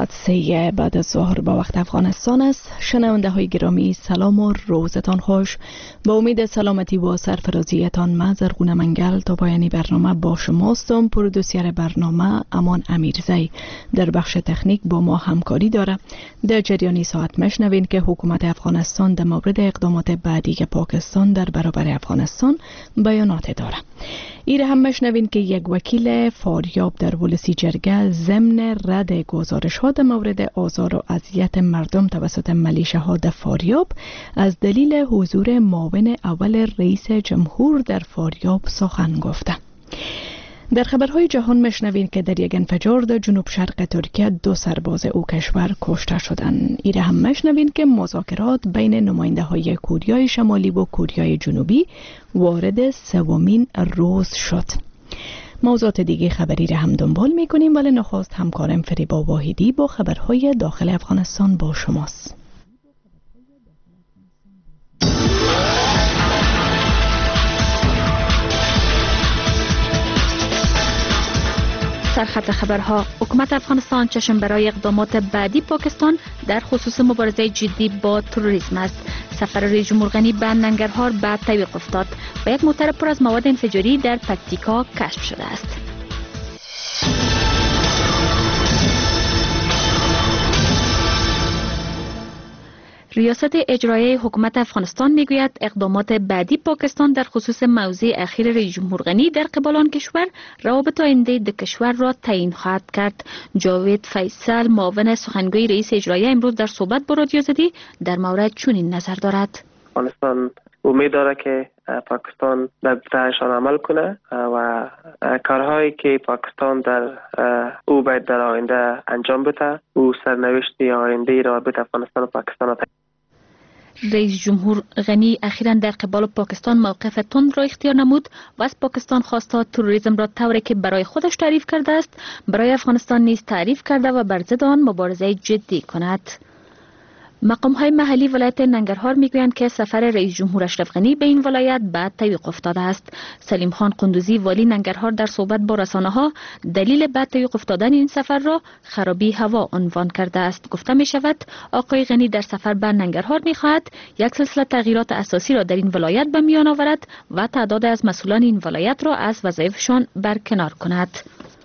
ساعت 3 بعد از ظهر با وقت افغانستان است. شنونده های گرامی سلام و روزتان خوش. با امید سلامتی و سرفرازیتان من زرغون منگل تا پایانی برنامه با شماستم. پرودوسر برنامه امان امیرزی در بخش تکنیک با ما همکاری داره. در جریانی ساعت مشنوین که حکومت افغانستان در مورد اقدامات بعدی که پاکستان در برابر افغانستان بیانات داره. ایره هم مشنوین که یک وکیل فاریاب در ولسی جرگه ضمن رد گزارش ها در مورد آزار و اذیت مردم توسط ملیشه ها در فاریاب از دلیل حضور معاون اول رئیس جمهور در فاریاب سخن گفته. در خبرهای جهان مشنوین که در یک انفجار در جنوب شرق ترکیه 2 سرباز او کشور کشته شدند. ایره هم مشنوین که مذاکرات بین نماینده های کوریای شمالی و کوریای جنوبی وارد 3مین روز شد. موضوعات دیگه خبری را هم دنبال میکنیم، ولی نخست همکارم فریبا واحدی با خبرهای داخل افغانستان با شماست. سرخط خبرها: حکومت افغانستان چشم برای اقدامات بعدی پاکستان در خصوص مبارزه جدی با تروریسم است. سفر رئیس جمهور غنی به ننگرهار بعد توقف افتاد و یک موتر پر از مواد انفجاری در پکتیکا کشف شده است. ریاست اجرایی حکومت افغانستان میگوید اقدامات بعدی پاکستان در خصوص موضع اخیر رئیس جمهور غنی در قبال آن کشور روابط آینده دو کشور را تعیین خواهد کرد. جاوید فیصل معاون سخنگوی رئیس اجرایی امروز در صحبت با رادیو زدی در مورد چنین نظر دارد. افغانستان امید داره که پاکستان در طرحشان عمل کنه و کارهایی که پاکستان او باید در آینده انجام بده او سرنوشت آینده روابط افغانستان و پاکستان. رئیس جمهور غنی اخیراً در قبال پاکستان موقف تند را اختیار نمود و از پاکستان خواسته تروریسم را طوری که برای خودش تعریف کرده است برای افغانستان نیز تعریف کرده و بر ضد آن مبارزه جدی کند. مقام‌های محلی ولایت ننگرهار میگویند که سفر رئیس جمهور اشرف غنی به این ولایت بعد توقف افتاده است. سلیم خان قندوزی والی ننگرهار در صحبت با رسانه‌ها دلیل بعد توقف افتادن این سفر را خرابی هوا عنوان کرده است. گفته می شود آقای غنی در سفر به ننگرهار می‌خواهد یک سلسله تغییرات اساسی را در این ولایت به میان آورد و تعداد از مسئولان این ولایت را از وظایفشان برکنار کند.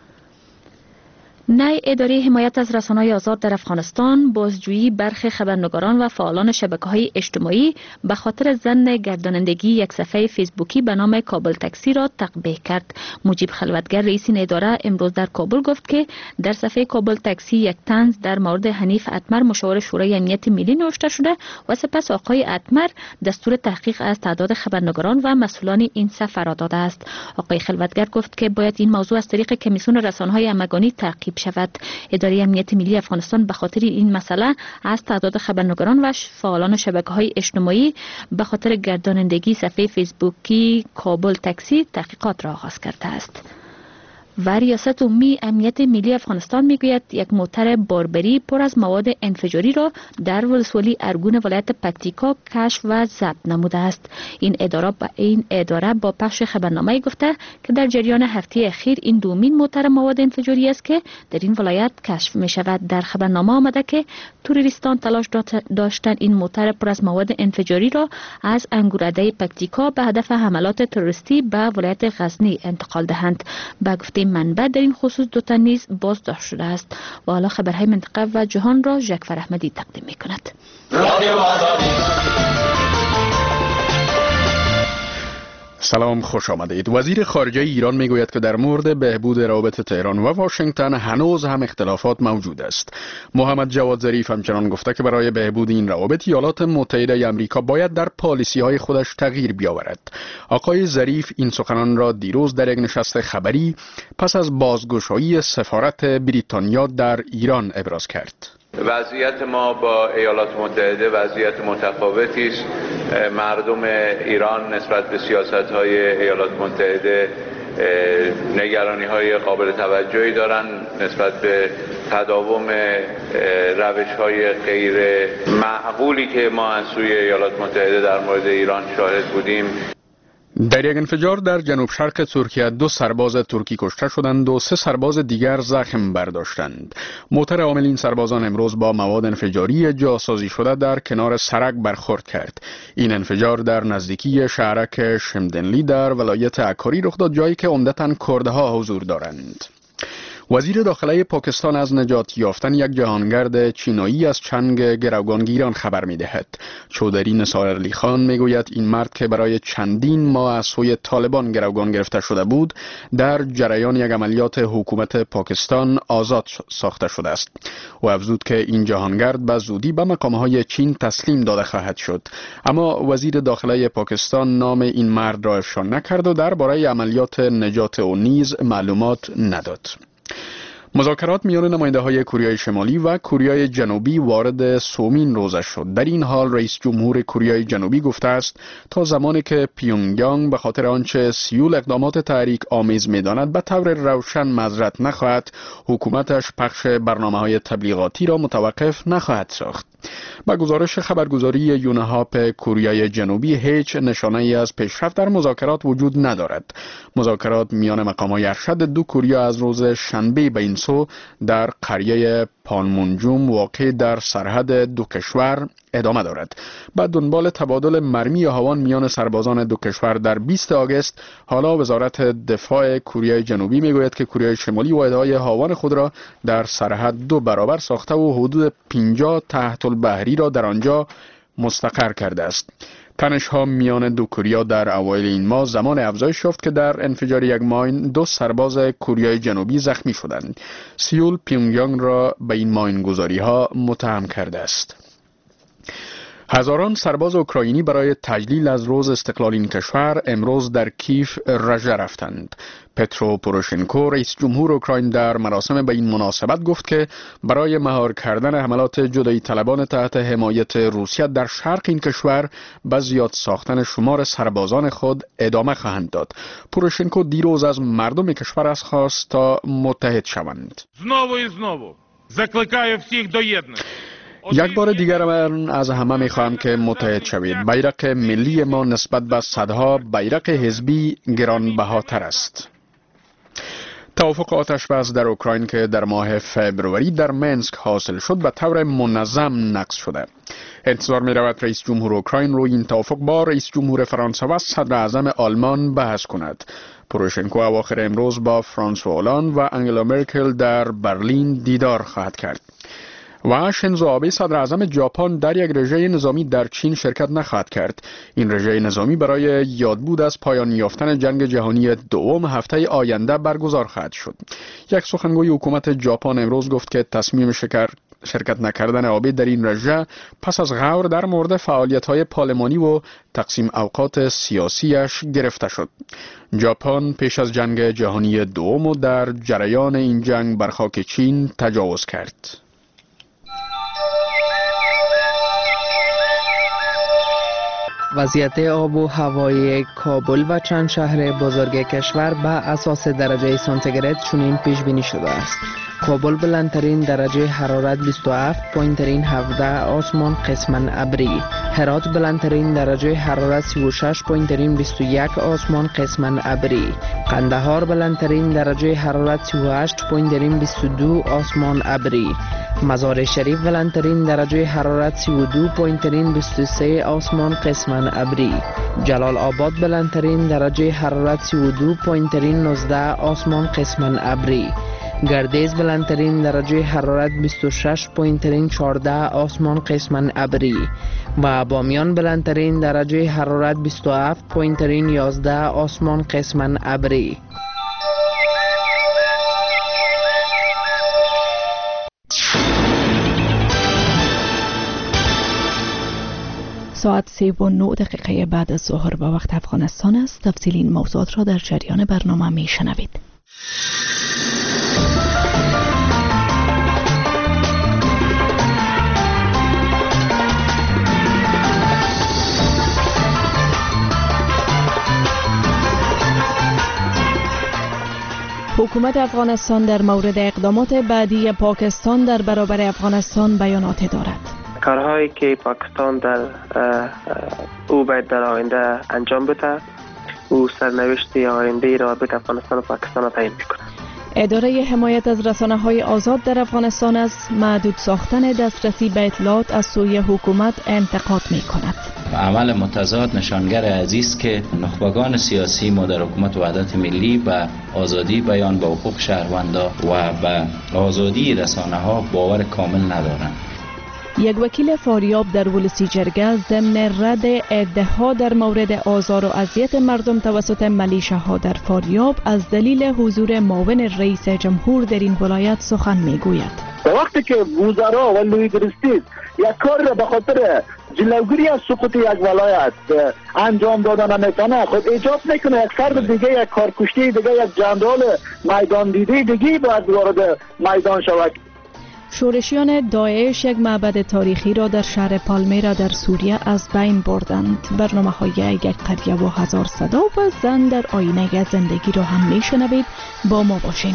نای اداره حمایت از رسانه‌های آزاد در افغانستان بازجویی برخی خبرنگاران و فعالان شبکه‌های اجتماعی به خاطر ظن گردانندگی یک صفحه فیسبوکی به نام کابل تاکسی را تقبیح کرد. مجیب خلوتگر رئیس این اداره امروز در کابل گفت که در صفحه کابل تاکسی یک طنز در مورد حنیف اتمر مشاور شورای امنیت ملی نوشته شده و سپس آقای اتمر دستور تحقیق از تعداد خبرنگاران و مسئولان این صفحه را داده است. آقای خلوتگر گفت که باید این موضوع از طریق کمیسیون رسانه‌های همگانی تعقیب شود. اداره امنیت ملی افغانستان به خاطر این مسئله از تعداد خبرنگاران و فعالان شبکه‌های اجتماعی به خاطر گردانندگی صفحه فیسبوکی کابل تاکسی تحقیقات را آغاز کرده است. و ریاست عمومی امنیت ملی افغانستان میگوید یک موتر باربری پر از مواد انفجاری را در ولسوالی ارگون ولایت پکتیکا کشف و ضبط نموده است. این اداره با پخش خبرنامه گفته که در جریان هفته اخیر این دومین موتر مواد انفجاری است که در این ولایت کشف می شود. در خبرنامه آمده که تروریستان تلاش داشتند این موتر پر از مواد انفجاری را از انگورده پکتیکا به هدف حملات تروریستی به ولایت غزنی انتقال دهند. با گفته منبع در این خصوص 2 تن نیز بازداشت شده است. و حالا خبرهای منطقه و جهان را جعفر احمدی تقدیم می کند. سلام، خوش آمدید. وزیر خارجه ایران میگوید که در مورد بهبود روابط تهران و واشنگتن هنوز هم اختلافات موجود است. محمد جواد ظریف همچنان گفته که برای بهبود این روابط ایالات متحده آمریکا باید در پالیسی‌های خودش تغییر بیاورد. آقای ظریف این سخنان را دیروز در یک نشست خبری پس از بازگشایی سفارت بریتانیا در ایران ابراز کرد. وضعیت ما با ایالات متحده وضعیت متفاوتی است. مردم ایران نسبت به سیاست‌های ایالات متحده نگرانی‌های قابل توجهی دارند نسبت به تداوم روش‌های غیر معقولی که ما از سوی ایالات متحده در مورد ایران شاهد بودیم. در یک انفجار در جنوب شرق ترکیه 2 سرباز ترکی کشته شدند و 3 سرباز دیگر زخم برداشتند. موتر حامل این سربازان امروز با مواد انفجاری جاسازی شده در کنار سرک برخورد کرد. این انفجار در نزدیکی شهرک شمدنلی در ولایت عکاری رخ داد، جایی که عمدتاً کردها حضور دارند. وزیر داخله پاکستان از نجات یافتن یک جهانگرد چینایی از چنگ گروگانگیران خبر می‌دهد. چودری نثار علی خان میگوید این مرد که برای چندین ماه از سوی طالبان گروگان گرفته شده بود، در جریان یک عملیات حکومت پاکستان آزاد ساخته شده است. او افزود که این جهانگرد به زودی به مقام‌های چین تسلیم داده خواهد شد. اما وزیر داخله پاکستان نام این مرد را افشا نکرد و درباره عملیات نجات او نیز معلومات نداد. مذاکرات میان نماینده‌های کره شمالی و کره جنوبی وارد سومین روزه شد. در این حال رئیس جمهور کره جنوبی گفته است تا زمانی که پیونگیانگ به خاطر آنچه سیول اقدامات تحریک آمیز می‌داند به طور روشن معذرت نخواهد، حکومتش پخش برنامه‌های تبلیغاتی را متوقف نخواهد ساخت. با گزارش خبرگزاری یونهاپ کره جنوبی هیچ نشانه‌ای از پیشرفت در مذاکرات وجود ندارد. مذاکرات میان مقام‌های ارشد دو کره از روز شنبه به این سو در قریه پانمونجوم واقع در سرحد دو کشور ادامه دارد. بعد دنبال تبادل مرمی هاوان میان سربازان دو کشور در 20 آگوست، حالا وزارت دفاع کره جنوبی میگوید که کره شمالی واحدهای هاوان خود را در سرحد 2 برابر ساخته و حدود 50 تحت البحری را در آنجا مستقر کرده است. تنش‌ها میان دو کره در اوایل این ماه زمان افزایش یافت که در انفجار یک ماین 2 سرباز کره جنوبی زخمی شدند. سیول پیونگیانگ را به این ماین‌گذاری‌ها متهم کرده است. هزاران سرباز اوکراینی برای تجلیل از روز استقلال این کشور امروز در کیف رژه رفتند. پترو پوروشنکو رئیس جمهور اوکراین در مراسم به این مناسبت گفت که برای مهار کردن حملات جدایی طلبان تحت حمایت روسیه در شرق این کشور به زیاد ساختن شمار سربازان خود ادامه خواهند داد. پوروشنکو دیروز از مردم کشور از خواست تا متحد شوند. زنوو закликаю всіх доєднатися. یک بار دیگر من از همه میخواهم که متحد شوید. بیرق ملی ما نسبت به صدها بیرق حزبی گرانبهاتر است. توافق آتش‌بس در اوکراین که در ماه فبروری در منسک حاصل شد به طور منظم نقض شده. انتظار می رود رئیس جمهور اوکراین روی این توافق با رئیس جمهور فرانسه و صدر اعظم آلمان بحث کند. پوروشنکو اواخر امروز با فرانسوا هولند و انگلا مرکل در برلین دیدار خواهد کرد. و شینزو آبه صدر اعظم ژاپن در یک رژه نظامی در چین شرکت نخواهد کرد. این رژه نظامی برای یادبود از پایان یافتن جنگ جهانی دوم هفته آینده برگزار خواهد شد. یک سخنگوی حکومت ژاپن امروز گفت که تصمیم شرکت نکردن آبه در این رژه پس از غور در مورد فعالیت‌های پارلمانی و تقسیم اوقات سیاسیش گرفته شد. ژاپن پیش از جنگ جهانی دوم در جریان این جنگ بر خاک چین تجاوز کرد. وضعیت آب و هوای کابل و چند شهر بزرگ کشور به اساس درجه سانتیگراد چنین پیش بینی شده است. کابل بلندترین درجه حرارت 27، پایینترین 17، آسمان قسماً ابری. هرات بلندترین درجه حرارت 36، پایینترین 21، آسمان قسماً ابری. قندهار بلندترین درجه حرارت 38، پایینترین 22، آسمان ابری. مزار شریف بلندترین درجه حرارت 32، پایینترین 23، آسمان قسماً ابری. جلال آباد بلندترین درجه حرارت 32، پایینترین 19، آسمان قسماً ابری. گردیز بلندترین درجه حرارت 26، پایینترین 14، آسمان قسماً ابری. و بامیان بلندترین درجه حرارت 27، پایینترین 11، آسمان قسماً ابری. ساعت 3:09 بعد از ظهر با وقت افغانستان است. تفصیل این موضوعات را در جریان برنامه می شنوید. حکومت افغانستان در مورد اقدامات بعدی پاکستان در برابر افغانستان بیانات دارد. کارهایی که پاکستان در او باید در آینده انجام بده او سرنوشت آینده رابطه افغانستان و پاکستان را تعیین میکنه. اداره حمایت از رسانه‌های آزاد در افغانستان از محدود ساختن دسترسی به اطلاعات از سوی حکومت انتقاد می‌کند. عمل متضاد نشانگر عزیز که نخبگان سیاسی ما در حکومت وحدت ملی به آزادی بیان، به حقوق شهروندان و به آزادی رسانه‌ها باور کامل ندارند. یک وکیل فاریاب در ولسی جرگه ضمن رد ادعاها در مورد آزار و اذیت مردم توسط ملیشه‌ها در فاریاب از دلیل حضور معاون رئیس جمهور در این ولایت سخن میگوید. وقتی که وزرا و لیدرستید یک کار را به خاطر جلوگیری از سقوط یک ولایت انجام دادن نمیتونه، خود ایجاب میکنه یک فرد دیگه، یک کارکشته دیگه، یک جنرال میدان دیده دیگه باید وارد میدان شود. شورشیان داعش یک معبد تاریخی را در شهر پالمیرا در سوریه از بین بردند. برنامه‌های یک قریه و هزار صدا و زن در آینه زندگی را هم میشنوید. با ما باشین.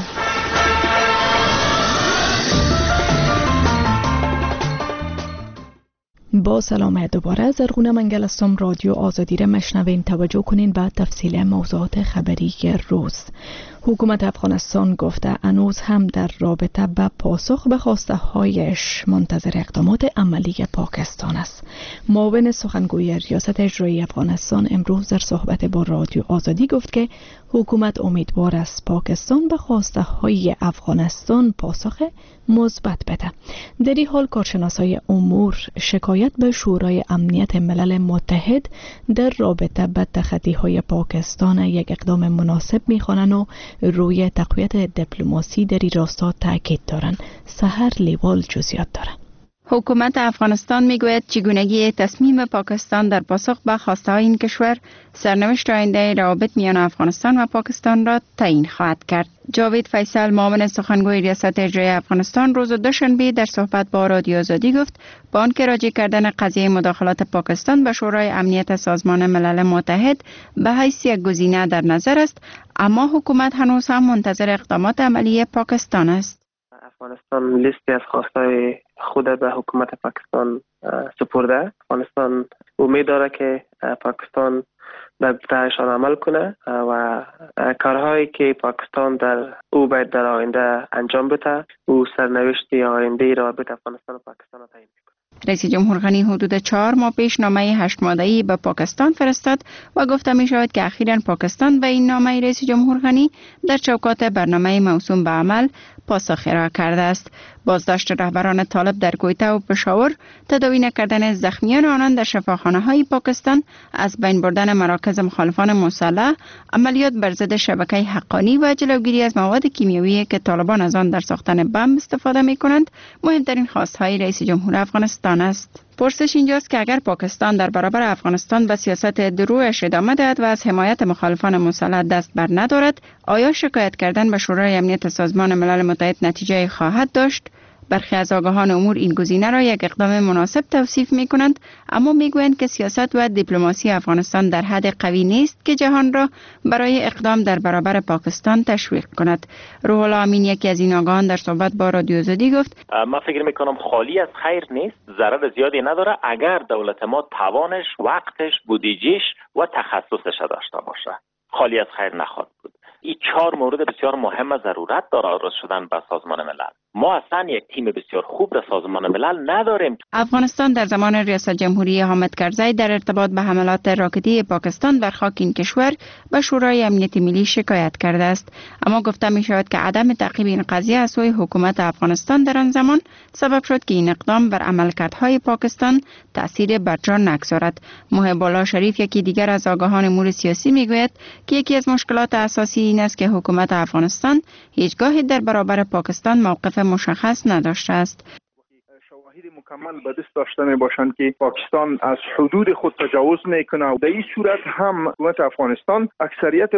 با سلام دوباره، زرغونه منگل هستم. رادیو آزادی را مشنوین. توجه کنین به تفصیل موضوعات خبری روز. حکومت افغانستان گفته هنوز هم در رابطه به پاسخ به خواسته هایش منتظر اقدامات عملی پاکستان است. معاون سخنگوی ریاست اجرایی افغانستان امروز در صحبت با رادیو آزادی گفت که حکومت امیدوار است پاکستان به خواسته های افغانستان پاسخ مثبت بده. در این حال کارشناسای امور شکایت به شورای امنیت ملل متحد در رابطه به تخطی های پاکستان یک اقدام مناسب می‌خوانند و روی تقویت دیپلماسی در این راستا تاکید دارند. سحر لیوال جزئیات دارد. حکومت افغانستان میگوید چگونگی تصمیم پاکستان در پاسخ به خواسته‌های این کشور سرنوشت آینده روابط میان افغانستان و پاکستان را تعیین خواهد کرد. جاوید فیصل معاون سخنگوی ریاست اجرایی افغانستان روز دوشنبه در صحبت با رادیو آزادی گفت با آنکه راجع کردن قضیه مداخلات پاکستان به شورای امنیت سازمان ملل متحد به حیث یک گزینه در نظر است، اما حکومت هنوز هم منتظر اقدامات عملی پاکستان است. افغانستان لیستی از خواستهای خود به حکومت پاکستان سپرده. افغانستان امید داره که پاکستان به اقتراحشان عمل کنه و کارهایی که پاکستان او باید در آینده انجام بده او سرنوشت آینده رابطه افغانستان و پاکستان را تعیین میکنه. رئیس جمهور غنی حدود 4 ماه پیش نامه 8 ماده‌ای به پاکستان فرستاد و گفته می شود که اخیراً پاکستان به این نامه رئیس جمهور غنی در چوکات برنامه موسوم به عمل پاسخ ارائه کرده است. بازداشت رهبران طالب در کویته و پشاور، تداوی نکردن زخمیان آنان در شفاخانه‌های پاکستان، از بین بردن مراکز مخالفان مسلح، عملیات بر ضد شبکه حقانی و جلوگیری از مواد کیمیایی که طالبان از آن در ساختن بمب استفاده می‌کنند، مهمترین خواست‌های رئیس جمهور افغانستان است. پرسش اینجاست که اگر پاکستان در برابر افغانستان به سیاست درویش ادامه دهد و از حمایت مخالفان مسلح دست بر ندارد، آیا شکایت کردن به شورای امنیت سازمان ملل متحد نتیجه خواهد داشت؟ برخی از آگاهان امور این گزینه را یک اقدام مناسب توصیف می کنند، اما می گویند که سیاست و دیپلماسی افغانستان در حد قوی نیست که جهان را برای اقدام در برابر پاکستان تشویق کند. روح الله امین، یکی از این آگاهان، در صحبت با رادیو آزادی گفت من فکر می کنم خالی از خیر نیست، ضرر زیادی نداره اگر دولت ما توانش، وقتش، بودجهش و تخصصش داشته باشه. خالی از خیر نخواهد بود. این 4 مورد بسیار مهم و ضرورت داره عرض شدن به سازمان ملل. ما اصلا یک تیم بسیار خوب در سازمان ملل نداریم. افغانستان در زمان ریاست جمهوری حامد کرزی در ارتباط به حملات راکتی پاکستان بر خاک این کشور به شورای امنیت ملی شکایت کرده است، اما گفته می شود که عدم تعقیب این قضیه از سوی حکومت افغانستان در آن زمان سبب شد که این اقدام بر عملکردهای پاکستان تأثیر برجا نگذارد. محب الله شریف، یکی دیگر از آگاهان امور سیاسی، می گوید که یکی از مشکلات اساسی این است که حکومت افغانستان هیچگاه در برابر پاکستان موقف مشخص نداشته است. شواهد مکمل به دست داشته می باشند که پاکستان از حدود خود تجاوز میکنه و در این صورت هم حکومت افغانستان اکثریت وقت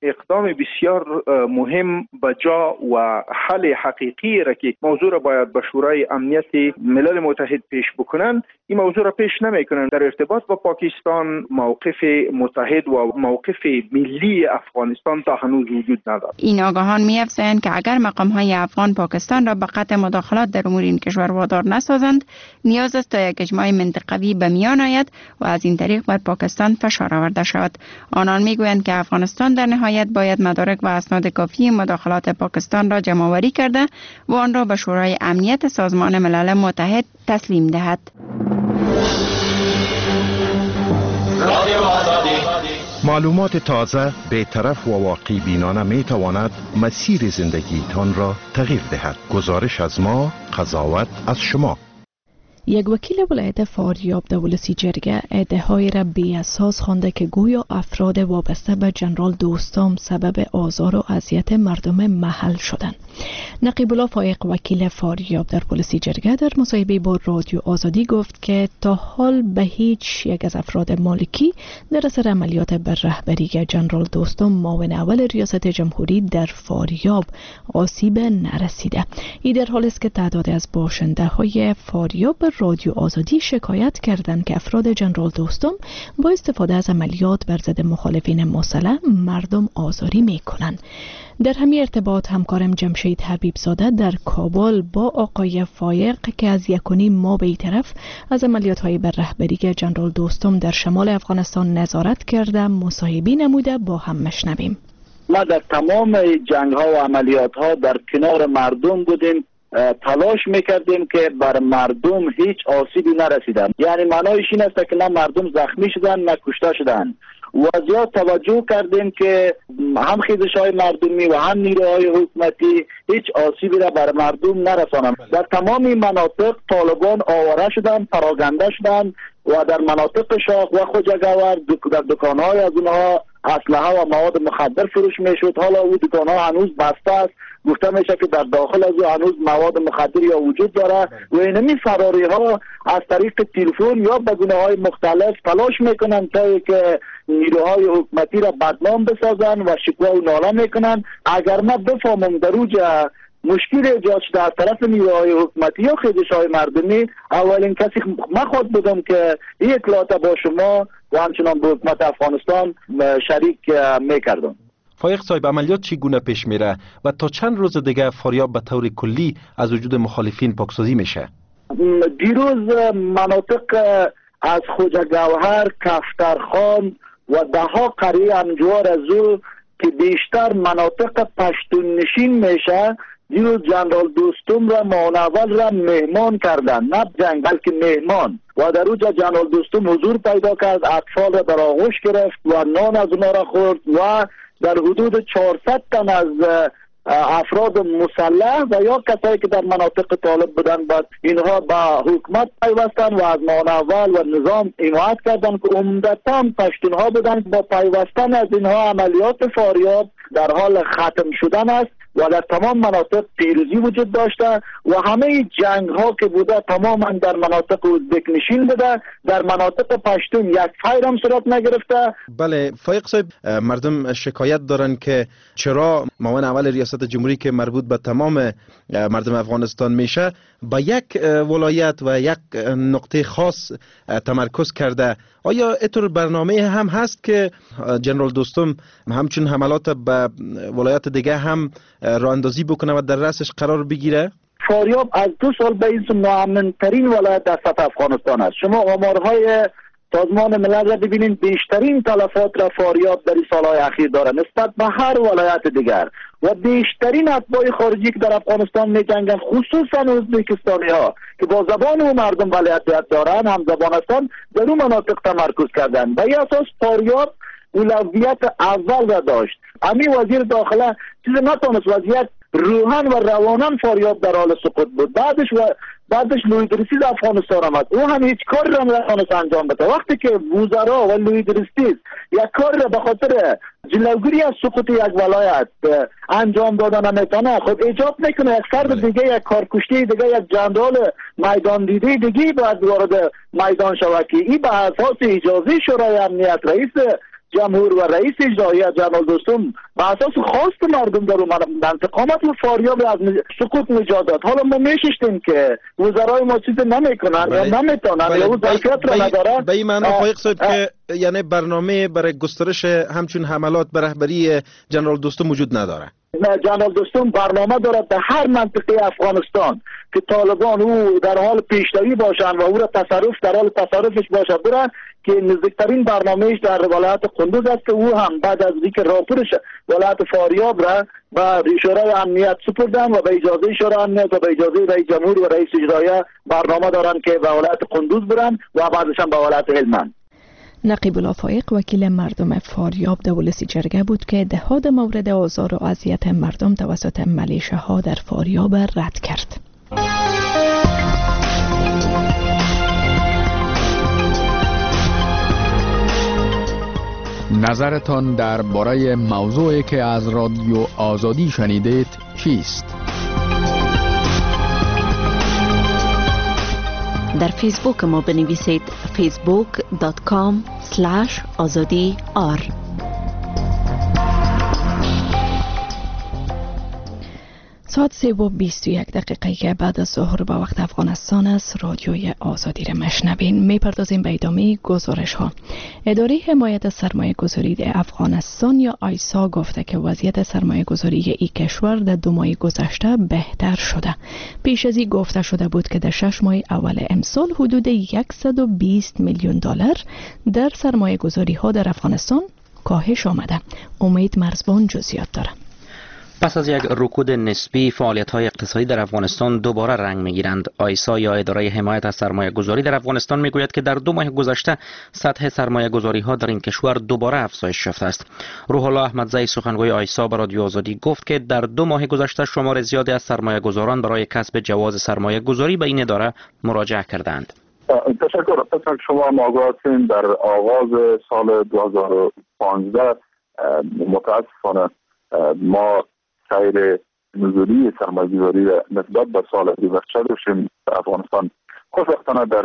اقدام بسیار مهم به جا و حل حقیقی را که موضوع را باید به شورای امنیت ملل متحد پیش بکنند، این موضوع را پیش نمیکنند. در ارتباط با پاکستان موقف متحد و موقف ملی افغانستان تا هنوز وجود ندارد. این آگاهان می‌افزایند که اگر مقام‌های افغان پاکستان را به قطع مداخلات در امور این کشور وادار نسازند، نیاز است تا یک اجماع منطقوی به میان آید و از این طریق بر پاکستان فشار آورده شود. آنان میگویند که افغانستان در نهایت باید مدارک و اسناد کافی مداخلات پاکستان را جمع‌آوری کرده و آن را به شورای امنیت سازمان ملل متحد تسلیم دهد. معلومات تازه، بی‌طرف و واقع بینانه می تواند مسیر زندگیتان را تغییر دهد. گزارش از ما، قضاوت از شما. یک وکیل ولایت فاریاب در ولسی جرگه ادعاهایی را بی اساس خوانده که گویا افراد وابسته به جنرال دوستام سبب آزار و اذیت مردم محل شدند. نقیب الله فایق وکیل فاریاب در ولسی جرگه در مصاحبه با رادیو آزادی گفت که تا حال به هیچ یک از افراد مالکی در اثر عملیات بر رهبری جنرال دوستام معاون اول ریاست جمهوری در فاریاب آسیب نرسیده. این در حالی است که تعدادی از باشنده های فاریاب رادیو آزادی شکایت کردند که افراد جنرال دوستم با استفاده از عملیات بر ضد مخالفین مسلح مردم آزاری میکنند. در همین ارتباط همکارم جمشید حبیب زاده در کابل با آقای فایق که از 1.5 ماه به طرف از عملیات های بر رهبری جنرال دوستم در شمال افغانستان نظارت کرده مصاحبه نموده با هم مشنویم. ما در تمام جنگ ها و عملیات ها در کنار مردم بودیم، تلاش میکردیم که بر مردم هیچ آسیبی نرسیدن. یعنی معنایش این است که نه مردم زخمی شدن نه کشته شدن. و زیاد توجه کردیم که هم خیزش‌های مردمی و هم نیروهای حکومتی هیچ آسیبی را بر مردم نرسانند. در تمام مناطق طالبان آواره شدند، پراگنده شدند و در مناطق شاخ و خوجگاور در دکان‌های از اونها اسلحه و مواد مخدر فروش میشد. حالا او دکان‌ها هنوز بسته است. گفته میشه که در داخل از او هنوز مواد مخدر یا وجود داره و اینمی فراری ها از طریق تلفن یا به گونه‌های مختلف تلاش میکنن تا که نیروهای حکومتی را بدنام بسازن و شکوه و ناله میکنن. اگر ما بفهمم در اوجه مشکل ایجاد شده از طرف نیروهای حکومتی یا خیزش‌های مردمی، اولین کسی من خود بودم که این اطلاعات با شما و همچنان به حکومت افغانستان شریک میکردم. فایق صاحب، عملیات چگونه پیش میره و تا چند روز دیگه فاریاب به طور کلی از وجود مخالفین پاکسازی میشه؟ دیروز مناطق از خوجگوهر، کفترخان و دهها قریه همجوار از او که بیشتر مناطق پشتون نشین میشه، دیروز جنرال دوستم را معاون اول را مهمان کردن، نه جنگ بلکه مهمان، و در اوجا جنرال دوستم حضور پیدا کرد، اطفال را در آغوش گرفت و نان از اونا را خورد و در حدود 400 تن از افراد مسلح و یا کسایی که در مناطق طالب بودن بعد اینها با حکومت پیوستن و از معاون اول و نظام حمایت کردن که عمدتاً پشتونها بودن. با پیوستن از اینها عملیات فاریاب در حال ختم شدن است و در تمام مناطق پیروزی وجود داشته و همه جنگ ها که بوده تماما در مناطق ازبک نشین بوده، در مناطق پشتون یک فایر هم صورت نگرفته. بله فایق صاحب، مردم شکایت دارن که چرا معاون اول ریاست جمهوری که مربوط به تمام مردم افغانستان میشه با یک ولایت و یک نقطه خاص تمرکز کرده. آیا اینطور برنامه هم هست که جنرال دوستم همچون حملات به ولایت دیگه هم راه اندازی بکنه و در رأسش قرار بگیره؟ فاریاب از 2 سال به این ناامن ترین ولایت در سطح افغانستان است. شما آمارهای سازمان ملل را ببینید، بیشترین تلفات را فاریاب در این سالهای اخیر داره نسبت به هر ولایت دیگر و بیشترین اتباع خارجی که در افغانستان می جنگن، خصوصا ازبکستانی ها که با زبان و مردم ولایت دارن، هم زبان هستن، در اون مناطق تمرکز کردن. به این اساس فاریاب اولویت اول را داشت. امی وزیر داخله چیز نتونست، وضعیت روحاً و رواناً فاریاب در حال سقوط بود. بعدش لوید رسید افغانستان آمد، او هم هیچ کاری را نتونست انجام بده. وقتی که وزرا و لوید رسید یک کار را به خاطر جلوگیری از سقوط یک ولایت انجام دادن نمیتونه، خب ایجاب میکنه یک فرد دیگه، یک کارکشته دیگه، یک جنرال میدان دیده دیگه باید وارد میدان شود که این به اساس اجازه شورای امنیت رئیس جمهور و رئیس اجرایی جنرال دوستم به اساس خواست مردم در انتقامات و فاریاب از سقوط نجات داد. حالا ما میششتیم که وزرای ما چیز نمیکنن یا نمیتونن یا ظرفیت را ندارن. به این معنا فایق صاحب که یعنی برنامه برای گسترش همچون حملات به رهبری جنرال دوستم وجود نداره. جنرال دوستم برنامه دارد در هر منطقه افغانستان که طالبان او در حال پیشروی باشند و او را در حال تصرفش باشد برن، که نزدیکترین برنامهش در ولایت قندوز است که او هم بعد از اینکه راپورش ولایت فاریاب را به شورای امنیت سپردن و به اجازه شورای امنیت و به اجازه رئیس جمهور و رئیس اجرایی برنامه دارن که به ولایت قندوز برن و بعدش هم به ولایت هلمند. نقیب الله فایق وکیل مردم فاریاب در ولسی جرگه بود که دهات مورد آزار و اذیت مردم توسط ملیشه‌ها در فاریاب رد کرد. نظرتان درباره موضوعی که از رادیو آزادی شنیدید چیست؟ در فیسبوک ما بنویسید facebook.com/azadi.r. ساعت 3:21 که بعد از ظهر با وقت افغانستان است. رادیوی آزادی را مشنوین. میپردازیم به ادامه گزارش ها. اداره حمایت سرمایه گذاری افغانستان یا آیسا گفته که وضعیت سرمایه گذاری این کشور در 2 ماه گذشته بهتر شده. پیش از این گفته شده بود که در 6 ماه اول امسال حدود 120 میلیون دلار در سرمایه گذاری ها در افغانستان کاهش آمده. امید مرزبان جزئیات داره. پس از یک رکود نسبی، فعالیت‌های اقتصادی در افغانستان دوباره رنگ می‌گیرند. آیسا یا اداره حمایت از سرمایه‌گذاری در افغانستان می‌گوید که در 2 ماه گذشته سطح سرمایه‌گذاری‌ها در این کشور دوباره افزایش یافته است. روح الله احمدزی سخنگوی آیسا به رادیو آزادی گفت که در 2 ماه گذشته شمار زیادی از سرمایه‌گذاران برای کسب جواز سرمایه‌گذاری به این اداره مراجعه کردند. تشکر. شما آگاه هستید در آغاز سال 2015 متأسفانه ما سیر نزولی سرمایه‌گذاری نسبت به سال گذشته داشتیم. افغانستان خوشبختانه در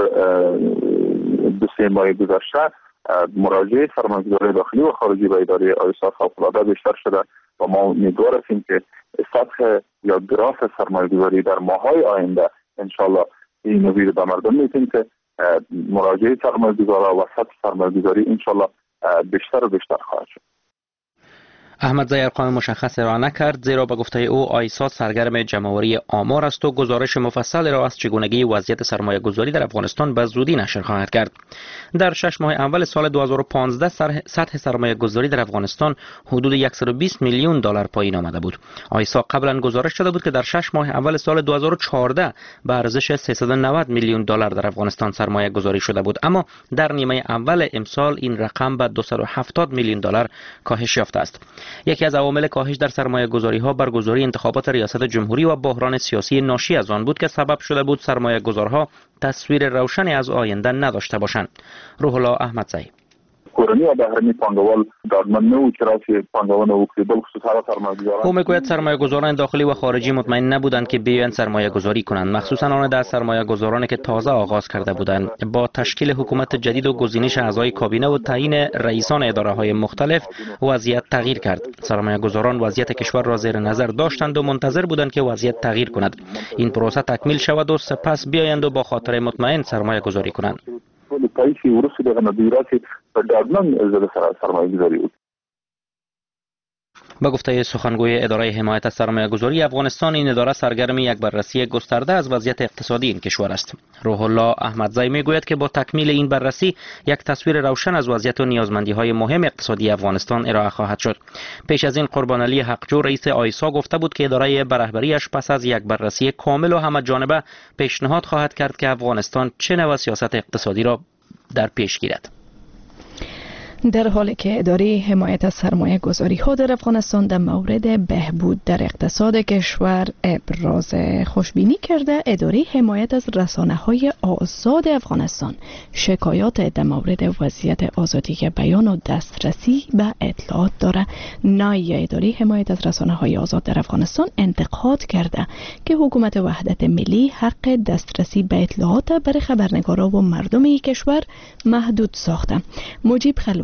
2-3 ماه گذشته مراجعه سرمایه‌گذاری داخلی و خارجی به اداره آیسا فوق‌العاده بیشتر شده و ما امیدوار هستیم که سطح یا گراف سرمایه‌گذاری در ماه‌های آینده انشالله این امید به مردم میتیم که مراجعه سرمایه‌گذارا و سطح سرمایه‌گذاری انشالله بیشتر و بیشتر خواهد شد. احمدزی ارقام مشخص را نکرد، زیرا به گفته او آیسا سرگرم جمع‌آوری آمار است و گزارش مفصل را از چگونگی وضعیت سرمایه‌گذاری در افغانستان به زودی نشر خواهد کرد. در 6 ماه اول سال 2015 سطح سرمایه‌گذاری در افغانستان حدود 120 میلیون دلار پایین آمده بود. آیسا قبلا گزارش داده بود که در 6 ماه اول سال 2014 به ارزش 390 میلیون دلار در افغانستان سرمایه‌گذاری شده بود، اما در نیمه اول امسال این رقم به 270 میلیون دلار کاهش یافته است. یکی از عوامل کاهش در سرمایه‌گذاری‌ها برگزاری انتخابات ریاست جمهوری و بحران سیاسی ناشی از آن بود که سبب شده بود سرمایه‌گذارها تصویر روشنی از آینده نداشته باشند. روح الله احمدزی کورنی و بهرنی پانگوال دادمان نو چراسی پانگوال او که بالخصوص سرمایه‌گذاران او میگوید سرمایه‌گذاران داخلی و خارجی مطمئن نبودند که بیایند سرمایه‌گذاری کنند، مخصوصا آن در سرمایه‌گذارانی که تازه آغاز کرده بودند. با تشکیل حکومت جدید و گزینش اعضای کابینه و تعیین رئیسان اداره‌های مختلف وضعیت تغییر کرد. سرمایه‌گذاران وضعیت کشور را زیر نظر داشتند و منتظر بودند که وضعیت تغییر کند. این پروسه تکمیل شود و سپس بیایند و با خاطر مطمئن سرمایه‌گذاری کنند. پایسی ورسی به ندیراتی دادمان زده سرمایه‌گذاری بود. با گفته سخنگوی اداره حمایت از سرمایه‌گذاری افغانستان، این اداره سرگرم یک بررسی گسترده از وضعیت اقتصادی این کشور است. روح الله احمدزی میگوید که با تکمیل این بررسی یک تصویر روشن از وضعیت و نیازمندی‌های مهم اقتصادی افغانستان ارائه خواهد شد. پیش از این قربان علی حقجو رئیس آیسا گفته بود که اداره به رهبری‌اش پس از یک بررسی کامل و همه‌جانبه پیشنهاد خواهد کرد که افغانستان چه نوع سیاست اقتصادی را در پیش گیرد. در حالی که اداره حمایت از سرمایه گذاری ها در افغانستان در مورد بهبود در اقتصاد کشور ابراز خوشبینی کرده، اداره حمایت از رسانه های آزاد افغانستان شکایات در مورد وضعیت آزادی بیان و دسترسی به اطلاعات داره. نایب اداره حمایت از رسانه های آزاد در افغانستان انتقاد کرده که حکومت وحدت ملی حق دسترسی به اطلاعات برای خبرنگاران و مردم این کشور محدود ساخته. مجیب خلوتی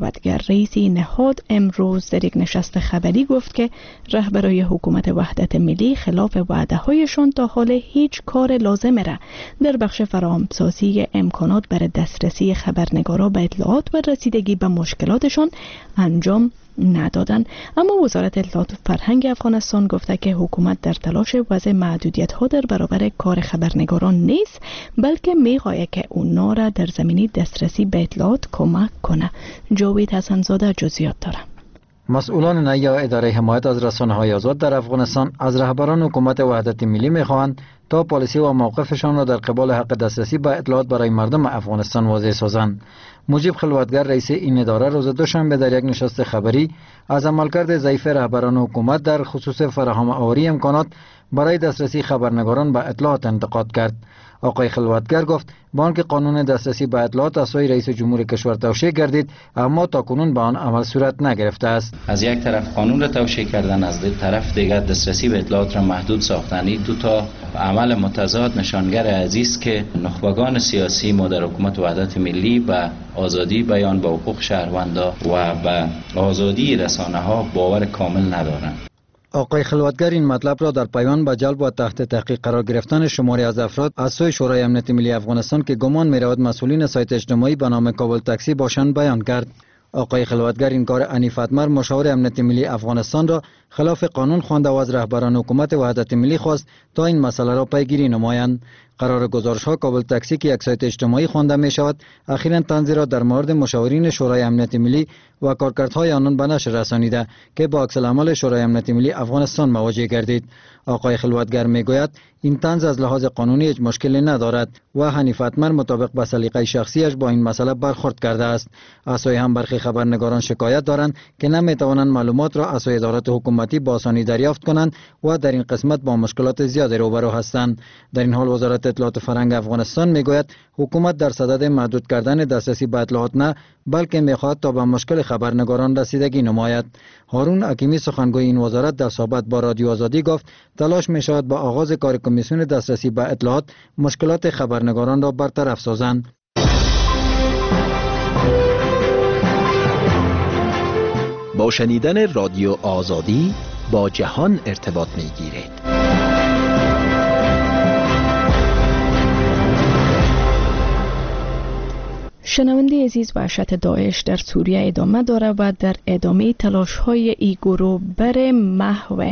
خلوتگر رئیس این نهاد امروز در یک نشست خبری گفت که رهبرای حکومت وحدت ملی خلاف وعده‌هایشان تا حال هیچ کار لازم را در بخش فراهمسازی امکانات برای دسترسی خبرنگاران به اطلاعات و رسیدگی به مشکلاتشان انجام ندادن. اما وزارت اطلاعات و فرهنگ افغانستان گفته که حکومت در تلاش وضع محدودیت‌ها در برابر کار خبرنگاران نیست، بلکه می‌خواهد که اونا را در زمینه دسترسی به اطلاعات کمک کنه. جاوید حسن‌زاده جزئیات داره. مسئولان نیا اداره حمایت از رسانه‌های آزاد در افغانستان از رهبران حکومت وحدت ملی می‌خواهند تا پالیسی و موقفشان را در قبال حق دسترسی به اطلاعات برای مردم افغانستان واضح سازند. مجیب خلوتگر رئیس این اداره روز دوشنبه در یک نشست خبری از عملکرد ضعیف رهبران حکومت در خصوص فراهم آوری امکانات برای دسترسی خبرنگاران به اطلاعات انتقاد کرد. آقای خلوتگر گفت با آنکه قانون دسترسی به اطلاعات از سوی رئیس جمهور کشور توشیح گردید، اما تاکنون به آن عمل صورت نگرفته است. از یک طرف قانون را توشیح کردن، از طرف دیگر دسترسی به اطلاعات را محدود ساختن. این دو تا عمل متضاد نشانگر عزیز که نخبگان سیاسی ما در حکومت وحدت ملی به آزادی بیان، به حقوق شهروندان و به آزادی رسانه‌ها باور کامل ندارند. آقای خلوتگر این مطلب را در پیوند به جلب و تحت تحقیق قرار گرفتن شماری از افراد از سوی شورای امنیت ملی افغانستان که گمان می‌رود مسئولین سایت اجتماعی به نام کابل تاکسی باشند بیان کرد. آقای خلوتگر این کار عنیف اتمر مشاور امنیت ملی افغانستان را خلاف قانون خوانده و از رهبران حکومت وحدت ملی خواست تا این مسئله را پیگیری نمایند. قرار گزارش ها کابل تاکسی که یک سایت اجتماعی خوانده می شود اخیراً طنزی را در مورد مشاورین شورای امنیت ملی و کارکردهای آنان به نشر رسانیده که با عکس العمل شورای امنیت ملی افغانستان مواجه گردید. آقای خلوتگر می گوید این طنز از لحاظ قانونی هیچ مشکلی ندارد و حنیف اتمر مطابق با سلیقه شخصیش با این مسئله برخورد کرده است. از سوی هم برخی خبرنگاران شکایت دارند که نمی توانند معلومات را از سوی ادارات حکومتی با آسانی دریافت کنند و در این قسمت با مشکلات زیادی روبرو هستند. در این حال وزارت اطلاعات و فرهنگ افغانستان میگوید حکومت در صدد محدود کردن دسترسی به اطلاعات نه، بلکه میخواهد تا به مشکل خبرنگاران رسیدگی نماید. هارون حکیمی سخنگوی این وزارت در صحبت با رادیو آزادی گفت تلاش میشود با آغاز کار کمیسیون دسترسی به اطلاعات مشکلات خبرنگاران را برطرف سازند. با شنیدن رادیو آزادی با جهان ارتباط میگیرید. شنونده عزیز، وحشت داعش در سوریه ادامه داره و در ادامه تلاش‌های این گروه بر محو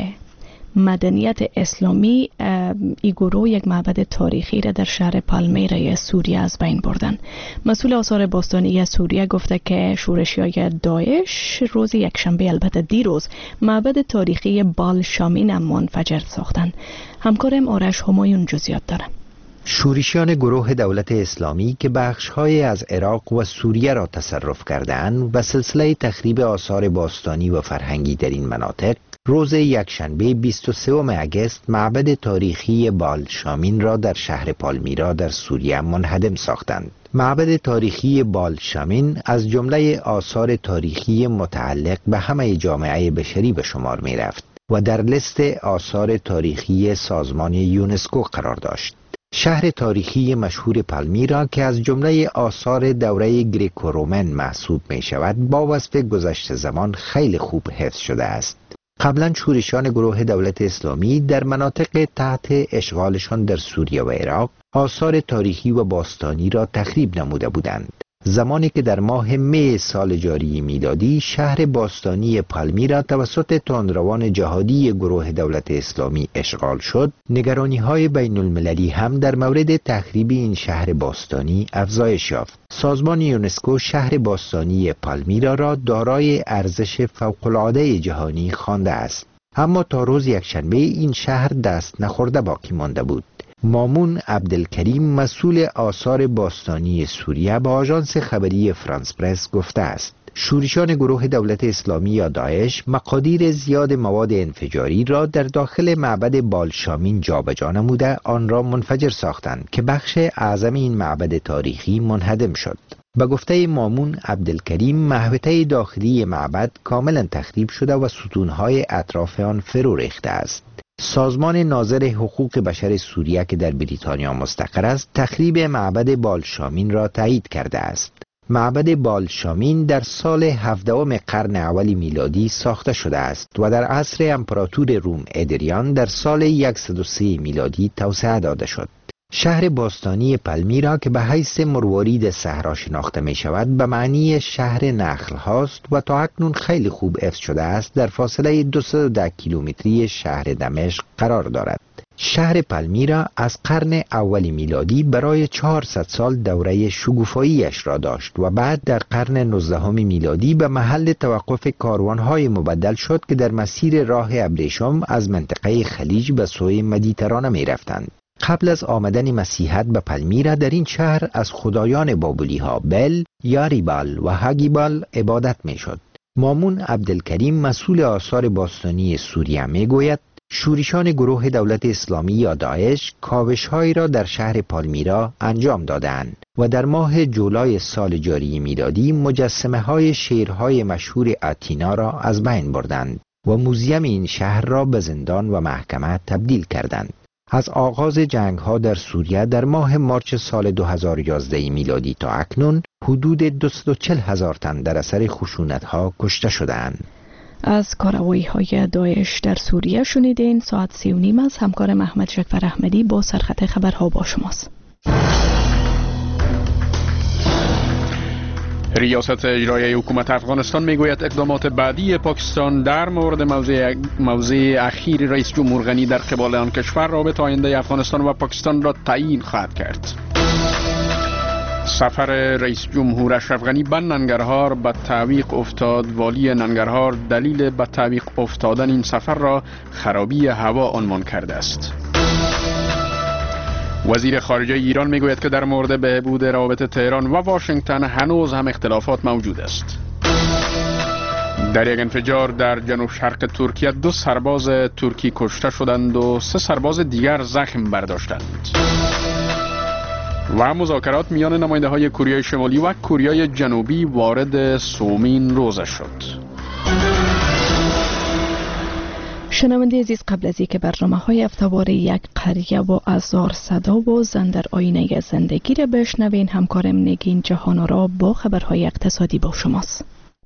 مدنیت اسلامی، این گروه یک معبد تاریخی را در شهر پالمیرا سوریه از بین بردن. مسئول آثار باستانی سوریه گفته که شورشیای داعش روز یکشنبه، البته دیروز، معبد تاریخی بال شامین منفجر ساختن. همکارم آرش همایون جزئیات داره. شورشیان گروه دولت اسلامی که بخش‌های از عراق و سوریه را تصرف کردند و سلسله تخریب آثار باستانی و فرهنگی در این مناطق روز یکشنبه 23 اگست معبد تاریخی بال شامین را در شهر پالمیرا در سوریه منهدم ساختند. معبد تاریخی بال شامین از جمله آثار تاریخی متعلق به همه جامعه بشری به شمار می رفت و در لیست آثار تاریخی سازمان یونسکو قرار داشت. شهر تاریخی مشهور پالمیرا که از جمله آثار دوره گریکو رومن محسوب می شود با وصف گذشته زمان خیلی خوب حفظ شده است. قبلا شورشیان گروه دولت اسلامی در مناطق تحت اشغالشان در سوریه و عراق آثار تاریخی و باستانی را تخریب نموده بودند. زمانی که در ماه می سال جاری میلادی شهر باستانی پالمیرا توسط تندروان جهادی گروه دولت اسلامی اشغال شد، نگرانی‌های بین المللی هم در مورد تخریب این شهر باستانی افزایش یافت. سازمان یونسکو شهر باستانی پالمیرا را دارای ارزش فوق‌العاده جهانی خوانده است. اما تا روز یکشنبه این شهر دست نخورده باقی مانده بود. مامون عبدالکریم مسئول آثار باستانی سوریه با آژانس خبری فرانس پرس گفته است شورشیان گروه دولت اسلامی یا داعش مقادیر زیاد مواد انفجاری را در داخل معبد بال شامین جابجا نموده آن را منفجر ساختند که بخش اعظم این معبد تاریخی منهدم شد. به گفته مامون عبدالکریم محوطه داخلی معبد کاملا تخریب شده و ستونهای اطراف آن فرو ریخته است. سازمان ناظر حقوق بشر سوریه که در بریتانیا مستقر است تخریب معبد بال شامین را تایید کرده است. معبد بالشامین در سال 17 قرن اول میلادی ساخته شده است و در عصر امپراتور روم ادریان در سال 103 میلادی توسعه داده شد. شهر باستانی پلمیرا که به حیث مروارید صحرا شناخته می شود به معنی شهر نخل هاست و تا اکنون خیلی خوب حفظ شده است. در فاصله 210 کیلومتری شهر دمشق قرار دارد. شهر پلمیرا از قرن اول میلادی برای 400 سال دوره شکوفاییش را داشت و بعد در قرن 19 میلادی به محل توقف کاروانهای مبدل شد که در مسیر راه ابریشم از منطقه خلیج به سوی مدیترانه می رفتند. قبل از آمدن مسیحیت به پلمیرا در این شهر از خدایان بابلی ها بل، یاریبال و هاگیبال عبادت می شد. مامون عبدالکریم مسئول آثار باستانی سوریه می گوید شورشان گروه دولت اسلامی یا داعش کاوش‌هایی را در شهر پالمیرا انجام دادند و در ماه جولای سال جاری میلادی مجسمه‌های شیرهای مشهور آتینا را از بین بردند و موزیم این شهر را به زندان و محکمه تبدیل کردند. از آغاز جنگ‌ها در سوریه در ماه مارچ سال 2011 میلادی تا اکنون حدود 240,000 تن در اثر خشونت‌ها کشته شدند. از کارروایی‌های داعش در سوریه شنیدین. ساعت 3:30 از همکار محمد شکفر احمدی با سرخط خبرها با شماست. ریاست اجرایی حکومت افغانستان میگوید اقدامات بعدی پاکستان در مورد موضع اخیر رئیس جمهور غنی در قبال آن کشور رابطه آینده افغانستان و پاکستان را تعیین خواهد کرد. سفر رئیس جمهور اشرف غنی به ننگرهار به تعویق افتاد. والی ننگرهار دلیل به تعویق افتادن این سفر را خرابی هوا عنوان کرده است. وزیر خارجه ایران میگوید که در مورد بهبود روابط تهران و واشنگتن هنوز هم اختلافات موجود است. در یک انفجار در جنوب شرق ترکیه 2 سرباز ترکی کشته شدند و 3 سرباز دیگر زخم برداشتند. و مذاکرات میان نماینده‌های کره شمالی و کره جنوبی وارد سومین روزه شد. شنونده عزیز، قبل از اینکه برنامه‌های هفته‌وار یک قریه و هزار صدا و زن در آینه زندگی را بشنوین، همکارم نگین جهان را با خبرهای اقتصادی با شماست.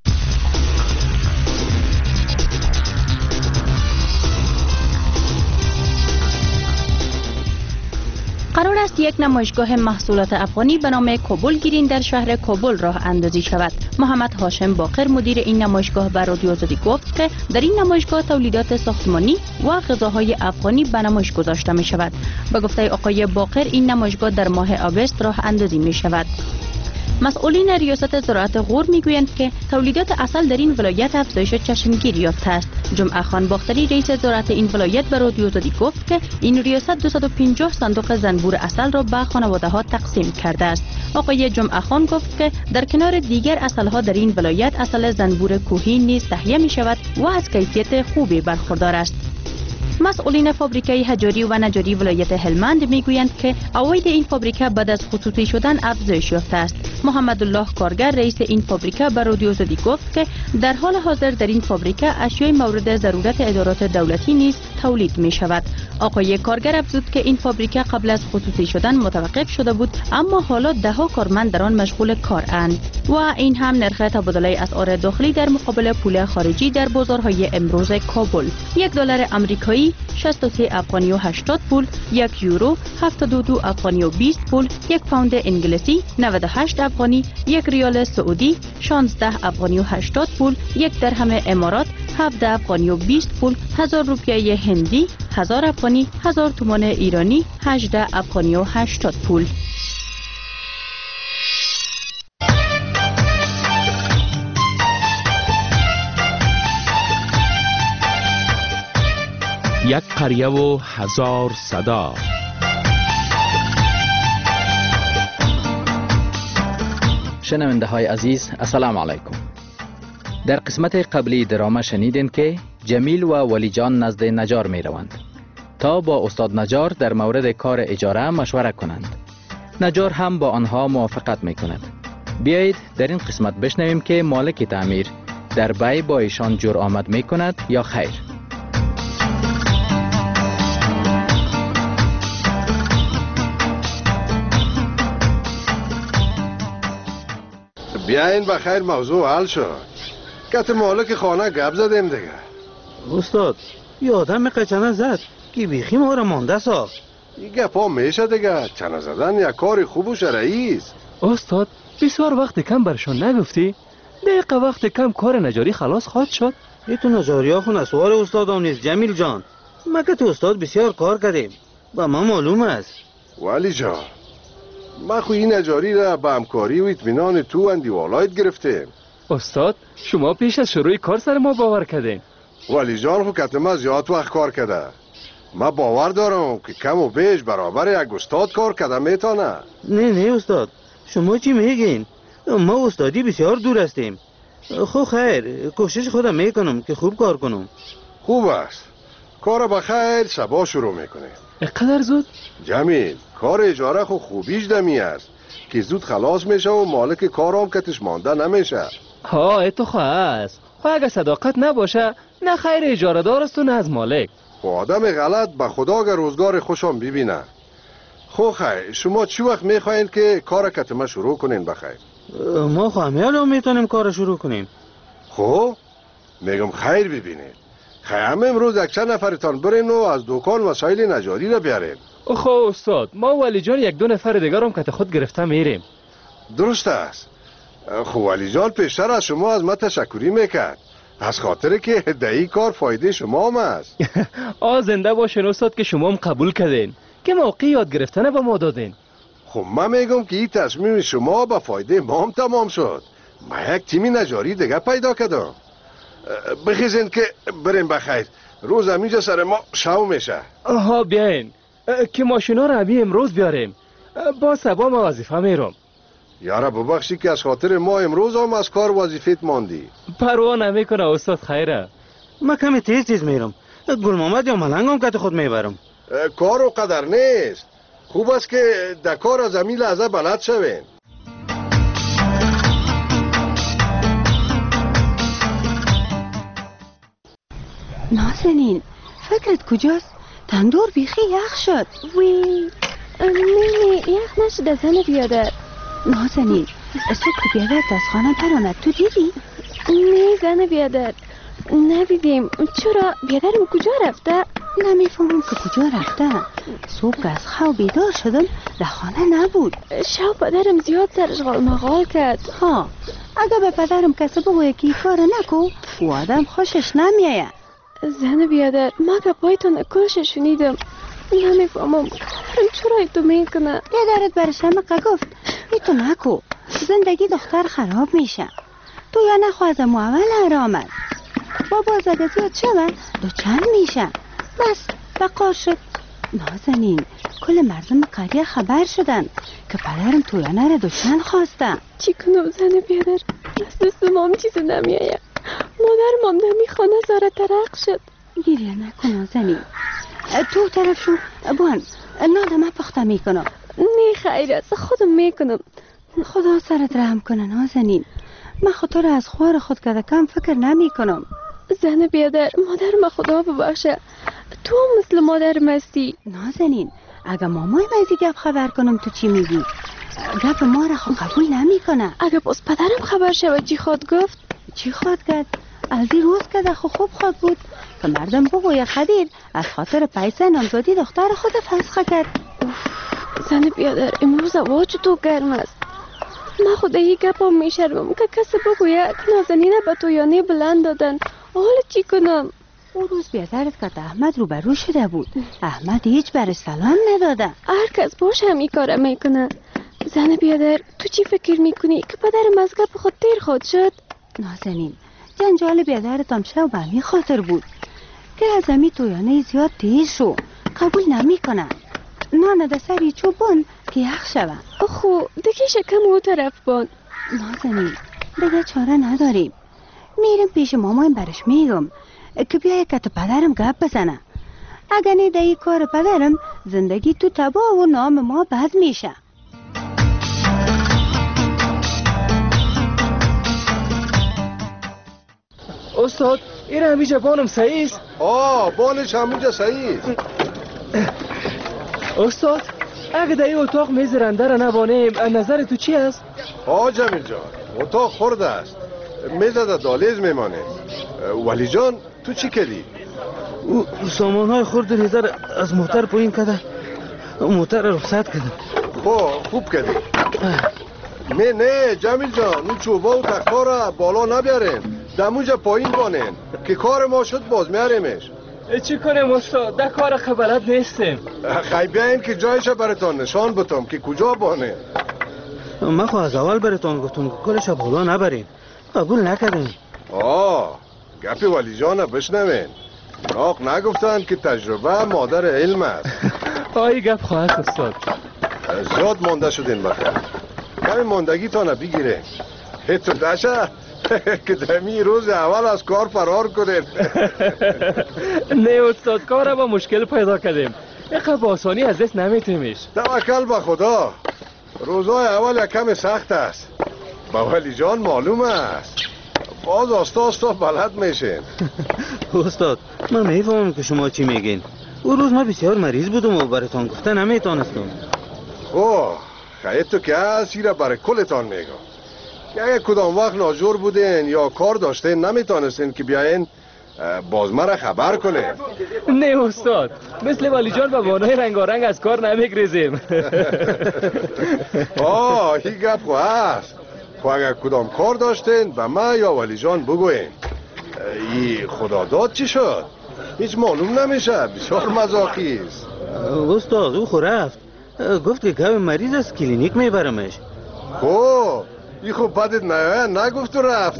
قرار است یک نمایشگاه محصولات افغانی به نام کابل گرین در شهر کابل راه اندازی شود. محمد هاشم باقر مدیر این نمایشگاه به رادیو آزادی گفت که در این نمایشگاه تولیدات ساختمانی و غذاهای افغانی به نمایش گذاشته می شود. به گفته آقای باقر این نمایشگاه در ماه آگوست راه اندازی می شود. مسئولین ریاست زراعت غور میگویند که تولیدات عسل در این ولایت افزایش چشمگیر یافته است. جمعه خان باختری رئیس زراعت این ولایت به رادیو آزادی گفت که این ریاست 250 صندوق زنبور عسل را به خانواده ها تقسیم کرده است. آقای جمعه خان گفت که در کنار دیگر عسل ها در این ولایت عسل زنبور کوهی نیز تهیه می شود و از کیفیت خوبی برخوردار است. مسئولین فابریکه حجاری و نجاری ولایت هلمند میگویند که عواید این فابریکه بعد از خصوصی شدن افزایش یافته است. محمد الله کارگر رئیس این فابریکه به رادیو آزادی گفت که در حال حاضر در این فابریکه اشیای مورد ضرورت ادارات دولتی نیز تولید می شود. آقای کارگر افزود که این فابریکه قبل از خصوصی شدن متوقف شده بود، اما حالا دهها کارمند در آن مشغول کارند و این هم نرخ تبادله اسعار داخلی در مقابل پول خارجی در بازارهای امروز کابل. $1 آمریکایی 63 افغانی و 80 پول، 1 یورو 72 افغانی و 20 پول، 1 پوند انگلیسی 98 افغانی، 1 ریال سعودی 16 افغانی و 80 پول، 1 درهم امارات 17 افغانی و 20 پول، 1000 روپیه هندی 1000 افغانی، 1000 تومان ایرانی 18 افغانی و 80 پول. یک قریه و هزار صدا. شنونده های عزیز، السلام علیکم. در قسمت قبلی درامه شنیدین که جمیل و ولی جان نزد نجار می روند تا با استاد نجار در مورد کار اجاره مشوره کنند. نجار هم با آنها موافقت می کند. بیایید در این قسمت بشنویم که مالک تعمیر در بی با ایشان جور آمد می کند یا خیر. بیاین بخیر موضوع حل شد. کت مالک خانه گپ زدیم دیگه. استاد یه آدم قچنه زد که بیخی ما رو مانده ساخت. این گپا میشه دیگه. چنه زدن یک کار خوب و شرعی است. استاد بسیار وقت کم برشان نگفتی؟ دقیقه وقت کم کار نجاری خلاص خواهد شد. ای تو نجاری ها خون اسوار استادان نیست جمیل جان. مگه تو استاد بسیار کار کردیم با ما معلوم است. ولی جان ما خو این نجاری را به همکاری و اطمینان تو اندیوالایت گرفتیم. استاد شما پیش از شروع کار سر ما باور کردین. ولی جان خو کتما زیاد وقت کار کرده. ما باور دارم که کم و بیش برابر یک استاد کار کرده میتونه. نه استاد شما چی میگین؟ ما استادی بسیار دور هستیم. خب خیر کوشش خودم میکنم که خوب کار کنم. خوب است. کار بخیر شبا شروع میکنه. اقدر زود؟ جمیل کار اجاره خو خوبیش دمی است که زود خلاص میشه و مالک کارم کتش مانده نمیشه. ها اتو خواه است. خو اگه صداقت نباشه نه خیر اجاره دار است و نه از مالک. خو آدم غلط به خدا اگر روزگار خوشم ببینه. خو خیر شما چی وقت میخواین که کار کتما شروع کنین بخیر؟ ما خواهمیالو میتونیم کار شروع کنیم. خب میگم خیر ببینید. خیام امروز یک چند نفرتان برین و از دکان وسایل نجاری را بیارین. خب استاد ما ولی جان یک دو نفر دیگر هم که خود گرفته میریم. درست است. خب ولی جان پیشتر از شما از ما تشکری میکرد از خاطر که دهی کار فایده شما هم است. زنده باشین استاد که شما هم قبول کردین که موقع یاد گرفتن به ما دادین. خب من میگم که این تصمیم شما به فایده ما هم تمام شد. ما یک تیمی نجاری دیگه پیدا کردم. بخیزین که بریم بخیر. روز همینجا سر ما شو میشه. بیاین که ماشینا رو همین امروز بیاریم. با سبا ما وظیفه میرم. یارا ببخشی که از خاطر ما امروز هم از کار وظیفت ماندی. پروا نمیکنه استاد خیره. ما کمی تیز میرم. گل محمد یا ملنگ هم که خود میبرم. کارو قدر نیست. خوب است که دکار از همین لحظه بلد شوین. نازنین فکرت کجاست؟ تندور بیخی یخ شد. وی نه یخ نشده زن بیادر. نازنین صبح که بیادر از خانه پراند تو دیدی؟ نه زن بیادر ندیدیم. چرا بیادرم کجا رفته؟ نمیفهمم که کجا رفته. صبح که از خواب بیدار شدم در خانه نبود. شو پدرم زیاد سرش غال کرد. ها اگه به پدرم کسی بگویه که این کار نکو او آدم خوشش نمیایه. زن بیادر ما که پایتون کلش شنیدم. نمیفهمم پدرم چرا ایتو میکنه. بیادرت برش همه گفت ایتو نکو زندگی دختر خراب میشه. تو یا نخوا از اول آرامد بابا زده زیاد شوه دو چند میشه. بس بقار شد. نازنین کل مردم قریه خبر شدن که پدرم تویانه را دوشن خواسته. چی کنم زن بیادر از دستم چیز نمیایه. مادرم هم دمی خانه زاره ترق شد. گریه نکن نازنین. تو طرف شو بان نادم پخته میکنم. نه خیر است خودم میکنم. خدا سرت رحم کنه نازنین. من خطور از خوار خود کده کم فکر نمی کنم. زن بیادر مادرم خدا ببخشه. تو هم مثل مادرم هستی. نازنین اگه مامای مزی گپ خبر کنم تو چی میگی؟ گپ ما را خود قبول نمی کنه. اگه باز پدرم خبر شود چی خواد گفت؟ چی خواد کرد؟ از این روز که خوب خواد بود که مردم بگوی خدیر از خاطر پیسه نامزادی دختر خود فسخ کرد. زن بیادر امروز هوا چطور گرم است. من خود یک گپا میشرمم که کسی بگویه که نازنینه به تویانه بلند دادن. حالا چی کنم؟ اون روز بیادرت که احمد رو برو شده بود. احمد هیچ برش سلام نداده. هر کس باش همی کاره میکنه. زن بیادر تو چی فکر میکنی که پدرم از گپ خود تیر خود شد؟ نازنین جنجال بیادرت هم شو به همی خاطر بود که از همی تویانه زیاد تیز شو قبول نمی کنه. نانه ده سری چوبون که یخ شوه. خو دیگه شکم او طرف بان. نازنین دیگه چاره نداریم. میرم پیش مامایم برش میگم که بیای که تو پدرم گپ بزنه. اگه نیده ای کار پدرم زندگی تو تباه و نام ما بد میشه. استاد این همیجا بانم صحیح است؟ بانش همیجا صحیح است. استاد اگه در این اتاق میز رنده را نبانیم نظر تو چی است؟ جمیل جان اتاق خورده است، میز در دالیز میمانه. ولی جان تو چی کردی؟ سامان های خورد ریزه از موتر پایین کده، موتر را رخصت کردم. خوب کردی. نه جمیل جان اون چوبا و تختا را بالا نبیارین، دموجا پایین بانین که کار ما شد باز میاریمش. چی کنیم استاد؟ در کار خبرت نیستیم. خیلی بیاین که جایش براتان نشان بتم که کجا بانه. من خو از اول براتان گفتم که کلش بالا نبرین، قبول نکردین. گپی ولی جان بشنوین. ناق نگفتن که تجربه مادر علم است. آی گپ خواهد استاد. زیاد مانده شدین بخیر، کمی ماندگی تانه بگیره. تو دشه که دمی روز اول از کار فرار کنین. نه استاد، کار با مشکل پیدا کردیم، اینقدر با آسانی از دست نمیتیمش. توکل به خدا، روزای اول کمی سخت است. با ولی جان معلوم است، باز آستا بلد میشین. استاد من میفهمم که شما چی میگین. اون روز من بسیار مریض بودم و براتان گفته نمیتونستم. خیلی تو که هستی را برای کلتان میگم که اگه کدام وقت ناجور بودین یا کار داشتین نمیتونستین که بیاین باز مرا خبر کنین. نه استاد، مثل ولی جان با بانای رنگارنگ از کار نمیگریزیم. این گپ خو هست. خو اگه کدام کار داشتین به من یا ولی جان بگوین. ای خدا داد چی شد؟ هیچ معلوم نمیشه، بسیار مزاقی است. استاد او خو رفت، گفت که گوی مریض است کلینیک میبرمش. ای خوب بدت نیایه، نگفت و رفت.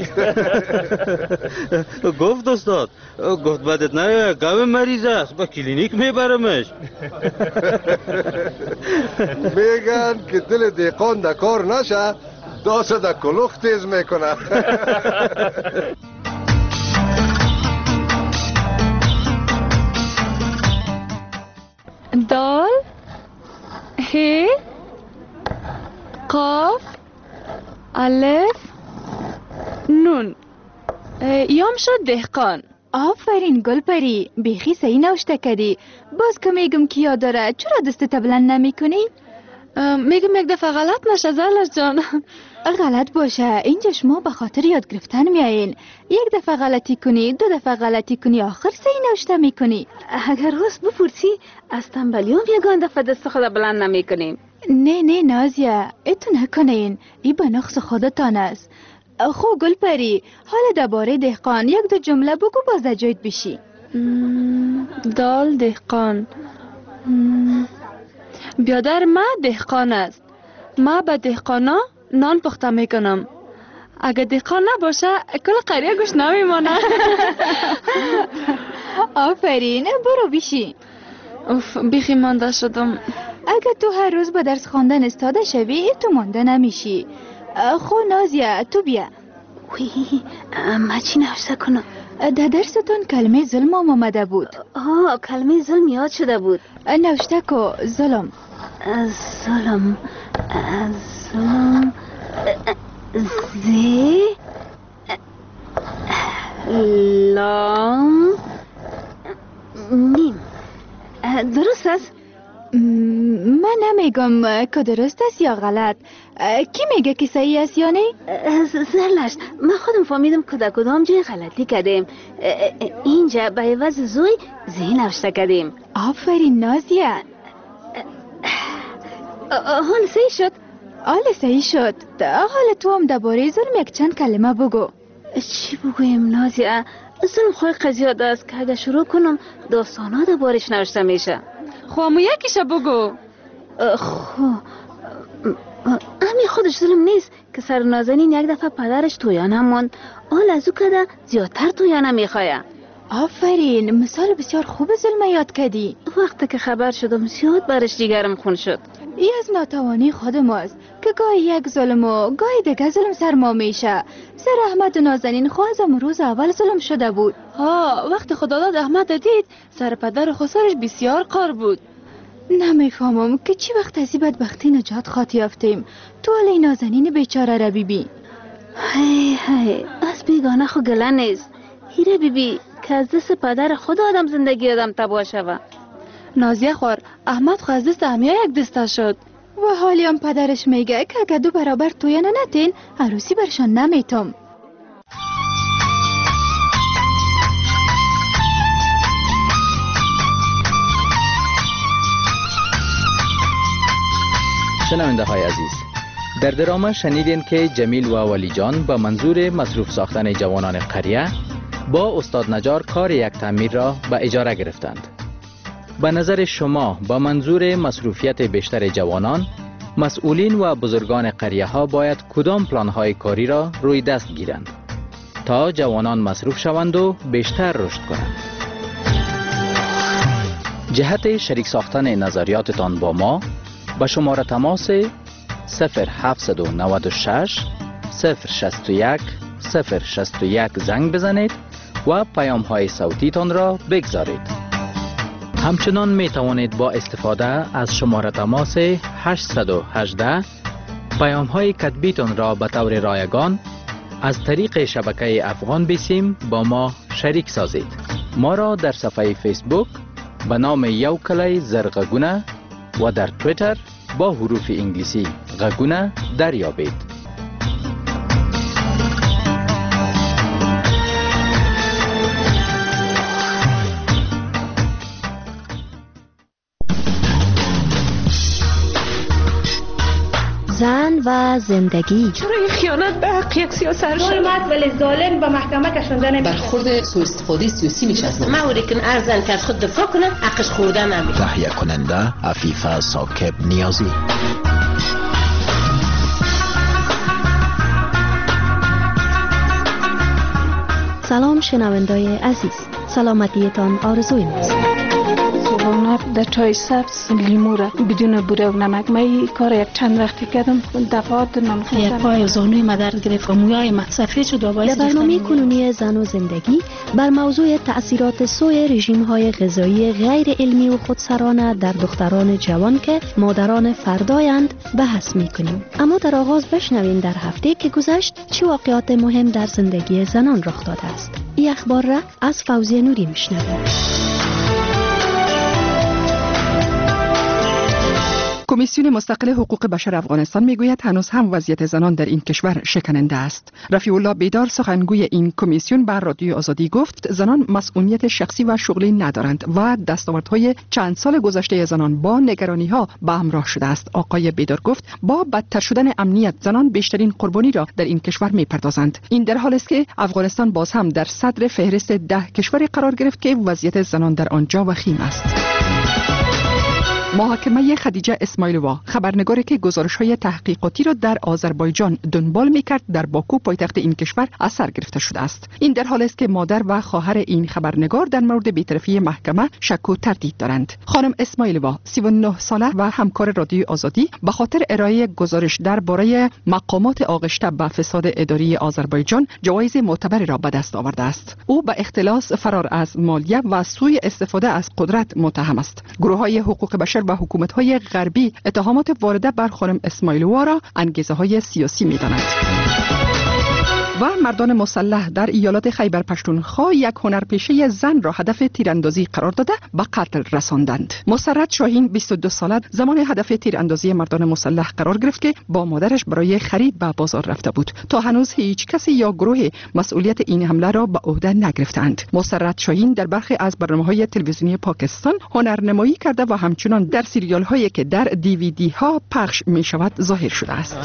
گفت استاد، گفت بدت نیایه گوی مریض است با کلینیک میبرمش. میگن که دل دیقان در کار نشه، داست در کلوخ تیز میکنه. دال ه قاف الف نون یام شد دهقان. آفرین گلپری، بیخی صحیح نوشته کردی. باز که میگم که یاد داره، چرا دستت بلند نمی کنی؟ میگم یک دفعه غلط نشه زلش جان. غلط باشه، اینجا شما به خاطر یاد گرفتن میایین. یک دفعه غلطی کنی، دو دفعه غلطی کنی، آخر صحیح نوشته میکنی. اگر راست بپرسی از تنبلیوم یگان دفعه دست خود بلند نمی کنیم. نه نازیه، ایتو نکنین، ای به نقص خودتان است. خو گلپری، حال درباره دهقان یک دو جمله بگو باز جایت بشی. دال دهقان. بیادر ما دهقان است. ما به دهقانا نان پخته میکنم. اگه دهقان نباشه کل قریه گوش نمیمانه. آفرین، برو بشی. بیخی مانده شدم. اگه تو هر روز به درس خواندن استاده شوی تو مانده نمیشی. خو نازیه تو بیا. ما چی نوشته کنم؟ در درستون کلمه ظلم آمده بود. کلمه ظلم یاد شده بود. نوشته که ظلم. ظلم زی لام میم. درست است؟ من نمیگم که درست است یا غلط. کی میگه که صحیح است یا نه؟ زرلش من خودم فهمیدم که در کدام جای غلطی کردیم. اینجا به عوض زوی زی نوشته کردیم. آفرین نازیه. حال صحیح شد. صحیح شد. حال تو هم درباره ظلم یک چند کلمه بگو. چی بگویم نازیه؟ ظلم خواهی قضیات است که اگه شروع کنم داستانا دربارش نوشته میشه. خواهمو یکیشه بگو. همین خودش ظلم نیست که سر نازنین یک دفعه پدرش تویانه موند، حال از او کده زیادتر تویانه میخواه. آفرین، مثال بسیار خوب ظلم یاد کردی. وقتی که خبر شدم زیاد برش دیگرم خون شد. ای از ناتوانی خود ماست که گاهی یک ظلم و گاهی دیگه ظلم سر ما میشه. سر احمد و نازنین خو از روز اول ظلم شده بود. وقتی خداداد احمد دید سر پدر خو سرش بسیار قار بود. نمیفهمم که چی وقت از این بدبختی نجات خواهد یافتیم. تو علی نازنین بیچاره را بیبی. هی از بیگانه خو گله نیست. هیره بیبی که از دست پدر خود آدم زندگی آدم تباه شوه. نازیه خور احمد خو از دست امیا یک دسته شد و حالی هم پدرش میگه که اگه دو برابر تویانه نتین عروسی برشان نمیتم. شنونده های عزیز، در درامه شنیدین که جمیل و ولی جان به منظور مصروف ساختن جوانان قریه با استاد نجار کار یک تعمیر را به اجاره گرفتند. به نظر شما با منظور مصروفیت بیشتر جوانان، مسئولین و بزرگان قریه ها باید کدام پلان های کاری را روی دست گیرند تا جوانان مصروف شوند و بیشتر رشد کنند؟ جهت شریک ساختن نظریاتتان با ما به شماره تماس 0796 061 061 زنگ بزنید و پیام های صوتی تان را بگذارید. همچنان می توانید با استفاده از شماره تماس 818 پیام های کتبی تان را به طور رایگان از طریق شبکه افغان بیسیم با ما شریک سازید. ما را در صفحه فیسبوک به نام یو کلی زرغگونه و در تویتر با حروف انگلیسی غگونه دریابید. زن و زندگی. چرا این خیانت به حق یک سیاست ظلمت ولی ظالم به محکمه کشنده نمیشه. برخورد سوء استفاده سیاسی میشه از موری کن ارزن که از خود دفاع کنه حقش خورده نمیشه. تهیه کننده عفیفه ساکب نیازی. سلام شنوندای عزیز، سلامتیتان آرزوی ماست. صبحانه در چای سبز لیمو را بدون بوره و نمک من کار یک چند وقتی کردم دفعات نان خوردم. یک پای زانوی ما درد گرفت و موهای ما سفید شد و باعث در برنامه کنونی زن و زندگی بر موضوع تأثیرات سوء رژیم‌های غذایی غیر علمی و خودسرانه در دختران جوان که مادران فردایند بحث می‌کنیم. اما در آغاز بشنویم در هفته که گذشت چه واقعات مهم در زندگی زنان رخ داده است. این اخبار را از فوزیه نوری می‌شنویم. کمیسیون مستقل حقوق بشر افغانستان میگوید هنوز هم وضعیت زنان در این کشور شکننده است. رفیع الله بیدار سخنگوی این کمیسیون بر رادیو آزادی گفت زنان مسئولیت شخصی و شغلی ندارند و دستاوردهای چند سال گذشته زنان با نگرانی‌ها به همراه شده است. آقای بیدار گفت با بدتر شدن امنیت زنان بیشترین قربانی را در این کشور میپردازند. این در حالی است که افغانستان باز هم در صدر فهرست 10 کشوری قرار گرفت که وضعیت زنان در آنجا وخیم است. محاکمه خدیجه اسماعیلووا خبرنگاری که گزارش‌های تحقیقاتی را در آذربایجان دنبال می‌کرد در باکو پایتخت این کشور اثر گرفته شده است. این در حالی است که مادر و خواهر این خبرنگار در مورد بی‌طرفی محکمه شک و تردید دارند. خانم اسماعیلووا 39 ساله و همکار رادیو آزادی به خاطر ارائه گزارش درباره مقامات آغشته به فساد اداری آذربایجان جوایز معتبری را به دست آورده است. او به اختلاس، فرار از مالیه و سوء استفاده از قدرت متهم است. گروه‌های حقوق بشر و حکومت‌های غربی اتهامات وارده بر خانم اسماعیلووا را انگیزه‌های سیاسی می‌دانند. و مردان مسلح در ایالات خیبر پشتونخوا یک هنرپیشه زن را هدف تیراندازی قرار داده به قتل رساندند. مسرت شاهین 22 ساله زمان هدف تیراندازی مردان مسلح قرار گرفت که با مادرش برای خرید به بازار رفته بود. تا هنوز هیچ کسی یا گروه مسئولیت این حمله را به عهده نگرفتند. مسرت شاهین در برخی از برنامه‌های تلویزیونی پاکستان هنرنمایی کرده و همچنان در سریال‌هایی که در دیویدی ها پخش می‌شود ظاهر شده است.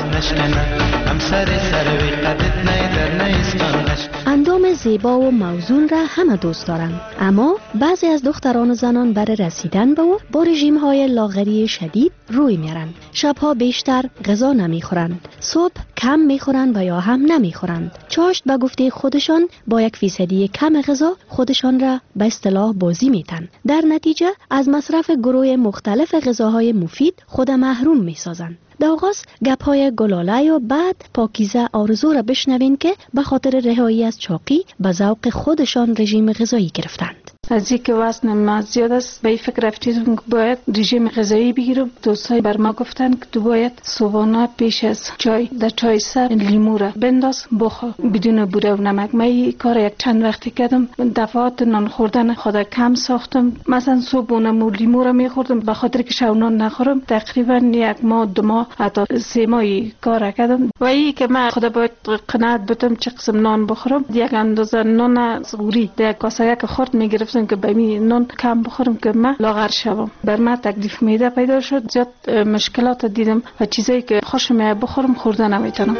اندام زیبا و موزون را همه دوست دارند، اما بعضی از دختران و زنان برای رسیدن به او با رژیم‌های لاغری شدید روی میارند. شبها بیشتر غذا نمیخورند، صبح کم میخورند و یا هم نمیخورند. چاشت به گفته خودشان با 1% کم غذا خودشان را به اصطلاح بازی میتن. در نتیجه از مصرف گروه مختلف غذاهای مفید خود محروم میسازند. در آغاز گپ‌های گلاله و بعد پاکیزه آرزو را بشنوین که به خاطر رهایی از چاقی به ذوق خودشان رژیم غذایی گرفتند. از اینکه وزن من زیاد است به این فکر رفتیدم که باید رژیم غذایی بگیرم. دوستای بر ما گفتن که تو باید صبحانه پیش از چای در چای سبز لیمو را بنداز بخور بدون بوره و نمک. من این کار یک چند وقتی کردم. دفعات نان خوردن خود کم ساختم. مثلا صبحانه لیمو را میخوردم به خاطر که شب نان نخورم. تقریبا یک ماه 2 ماه حتی 3 ماهی کار کردم. و این که من خود باید قناعت بتم چه قسم نان بخورم. یک اندازه نان زغوری در کاسه یک خورد میگرفتم که به می نان کم بخورم که من لاغر شوم. بر من تکلیف معده پیدا شد. زیاد مشکلات دیدم و چیزایی که خوشم بخورم خوردن نمیتونم.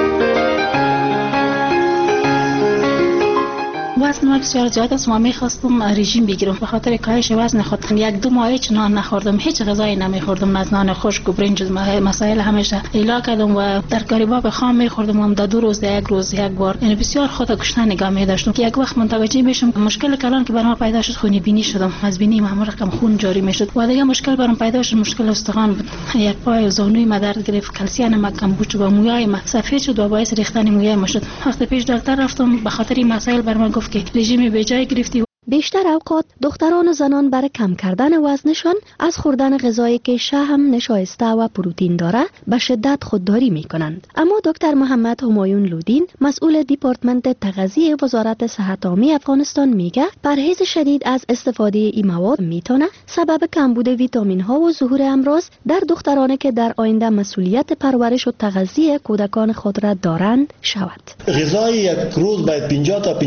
وزن من بسیار زیاد است و میخواستم رژیم بگیرم. به خاطر کاهش وزن خودم 1-2 ماه هیچ نان نخوردم، هیچ غذایی نمیخوردم. از نان خشک و برنج مسائل همیشه ایلا کردم و ترکاری باب خام میخوردم. در 2 روز 1 روز 1 بار. یعنی بسیار خود گشنه نگاه می‌داشتم که یک وقت متوجه میشم مشکل کلان که برام پیدا شد خونی بینی شدم. از بینی معمول رقم خون جاری میشد و دیگه مشکل برام پیدا شد. مشکل استخوان بود. یک پای و زانوی ما درد گرفت. کلسیم کم بود و موهای ما سفید شد و باعث ریختن موهای ما شد. وقت پیش دکتر رفتم به خاطر این مسائل برام گفت که رژیم به جای گرفتی. بیشتر اوقات دختران و زنان برای کم کردن وزنشان از خوردن غذایی که شحم، نشایسته و پروتئین داره به شدت خودداری میکنند. اما دکتر محمد همایون لودین مسئول دیپارتمنت تغذیه وزارت صحت عامه افغانستان میگه پرهیز شدید از استفاده این مواد میتونه سبب کمبود ویتامین ها و ظهور امراض در دخترانی که در آینده مسئولیت پرورش و تغذیه کودکان خود را دارند شود. غذای یک روز باید 50 تا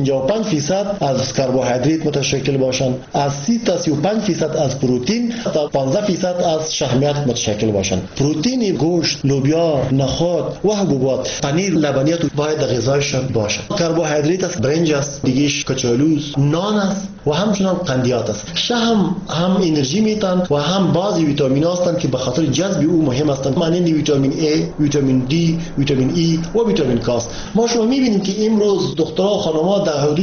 55% از کربوهیدرات متشکل باشند، از 30 تا 35% از پروتئین تا 15% از شحمیات متشکل باشند. پروتئین گوشت، لوبیا، نخود و حبوبات، پنیر، لبنیات باید در غذایشان باشد. کربوهیدرات است، برنج است، دیگه‌اش کچالوس، نان است و همچنان قندیات است. شحم هم انرژی میتن و هم بعضی ویتامین هستند که به خاطر جذب او مهم هستند. مانند ویتامین A، ویتامین D، ویتامین E و ویتامین K. ما شما میبینیم که امروز دخترها و خانم‌ها در حدود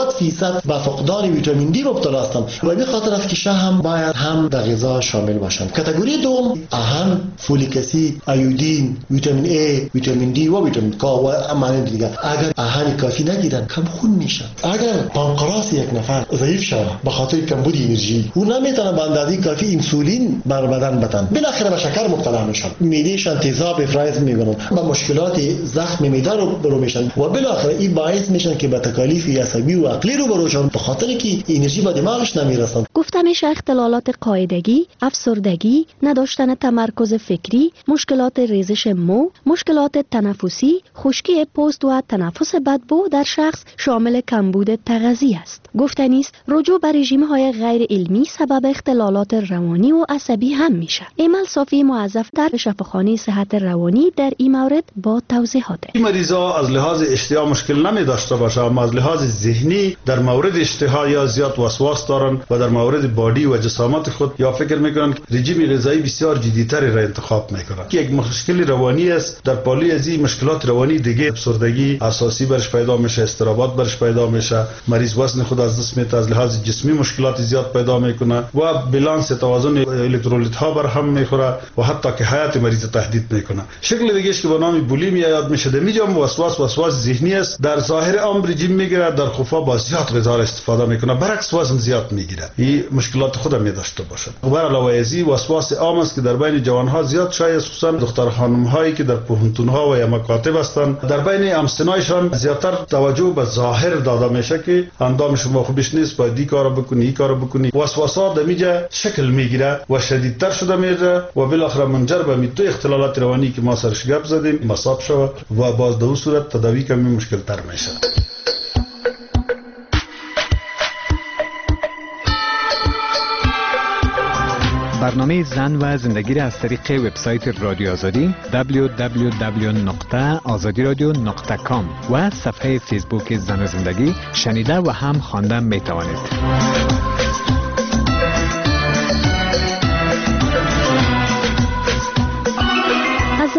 90% به فقدان ویتامین دی مبتلا هستند و به خاطر است که شحم باید هم در غذا شامل باشند. کاتگوری دوم آهن، فولیک اسید، ایودین، ویتامین A، ویتامین دی و ویتامین K و امانت دیگر. اگر آهن کافی نگیرن کم خون میشن. اگر پانکراس یک نفر ضعیف شود به خاطر کمبود انرژی او نمیتونه به اندازه کافی انسولین بر بدن بدن، بالاخره به شکر مبتلا میشن. معدهشان تیزاب افراز میکنن، با مشکلات زخم معده رو میشن و بالاخره این باعث میشن که به تکالیف عصبی و عقلی رو بروشن به خاطر که انرژی به دماغش نمیرسند. گفته میشه اختلالات قاعدگی، افسردگی، نداشتن تمرکز فکری، مشکلات ریزش مو، مشکلات تنفسی، خشکی پوست و تنفس بدبو در شخص شامل کمبود تغذیه است. گفتنی است رجوع به رژیم‌های غیر علمی سبب اختلالات روانی و عصبی هم میشه. ایمل صافی موظف در شفاخانه صحت روانی در این مورد با توضیحات. این مریضا از لحاظ اشتها مشکل نمی داشته باشه اما از لحاظ ذهنی در مورد اشتها یا زیاد وسواس دارن و در مورد بادی و جسامت خود یا فکر میکنن که رژیم غذایی بسیار جدی‌تری را انتخاب میکنن. یک مشکل روانی است. در پالی از این مشکلات روانی دیگه افسردگی اساسی برش پیدا میشه، اضطرابات برش پیدا میشه، مریض وزن خود از دست میده، از لحاظ جسمی مشکلات زیاد پیدا میکنه و بالانس توازن الکترولیت ها بر هم میخوره و حتی که حیات مریض تهدید میکنه. شکل دیگه که به نام بولیمیا یاد میشه. دمیجم وسواس ذهنی است. در ظاهر عام رژیم میگیره، در خفا با زیاد غذا استفاده میکنه، برعکس وزن زیاد میگیره. این مشکلات خود هم داشته باشه. و علاوه از این وسواس عام است که در بین جوان ها زیاد شایع، خصوصا دختر خانم هایی که در پوهنتون ها و یا مکاتب هستند. در بین همسنایشان زیاتر توجه به ظاهر داده میشه که اندام شما خوبش نیست، باید این کارو بکنی، این کارو بکنی. وسواسات دمیجه شکل میگیره و شدیدتر شده میره و بالاخره منجر به میتو اختلالات روانی که ما سرش گپ زدیم مصاب شود و باز در اون صورت تداوی کمی مشکل تر میشه. برنامه زن و زندگی را از طریق وبسایت رادیو آزادی www.azadiradio.com و صفحه فیسبوک زن و زندگی شنیده و هم خواندن می توانید.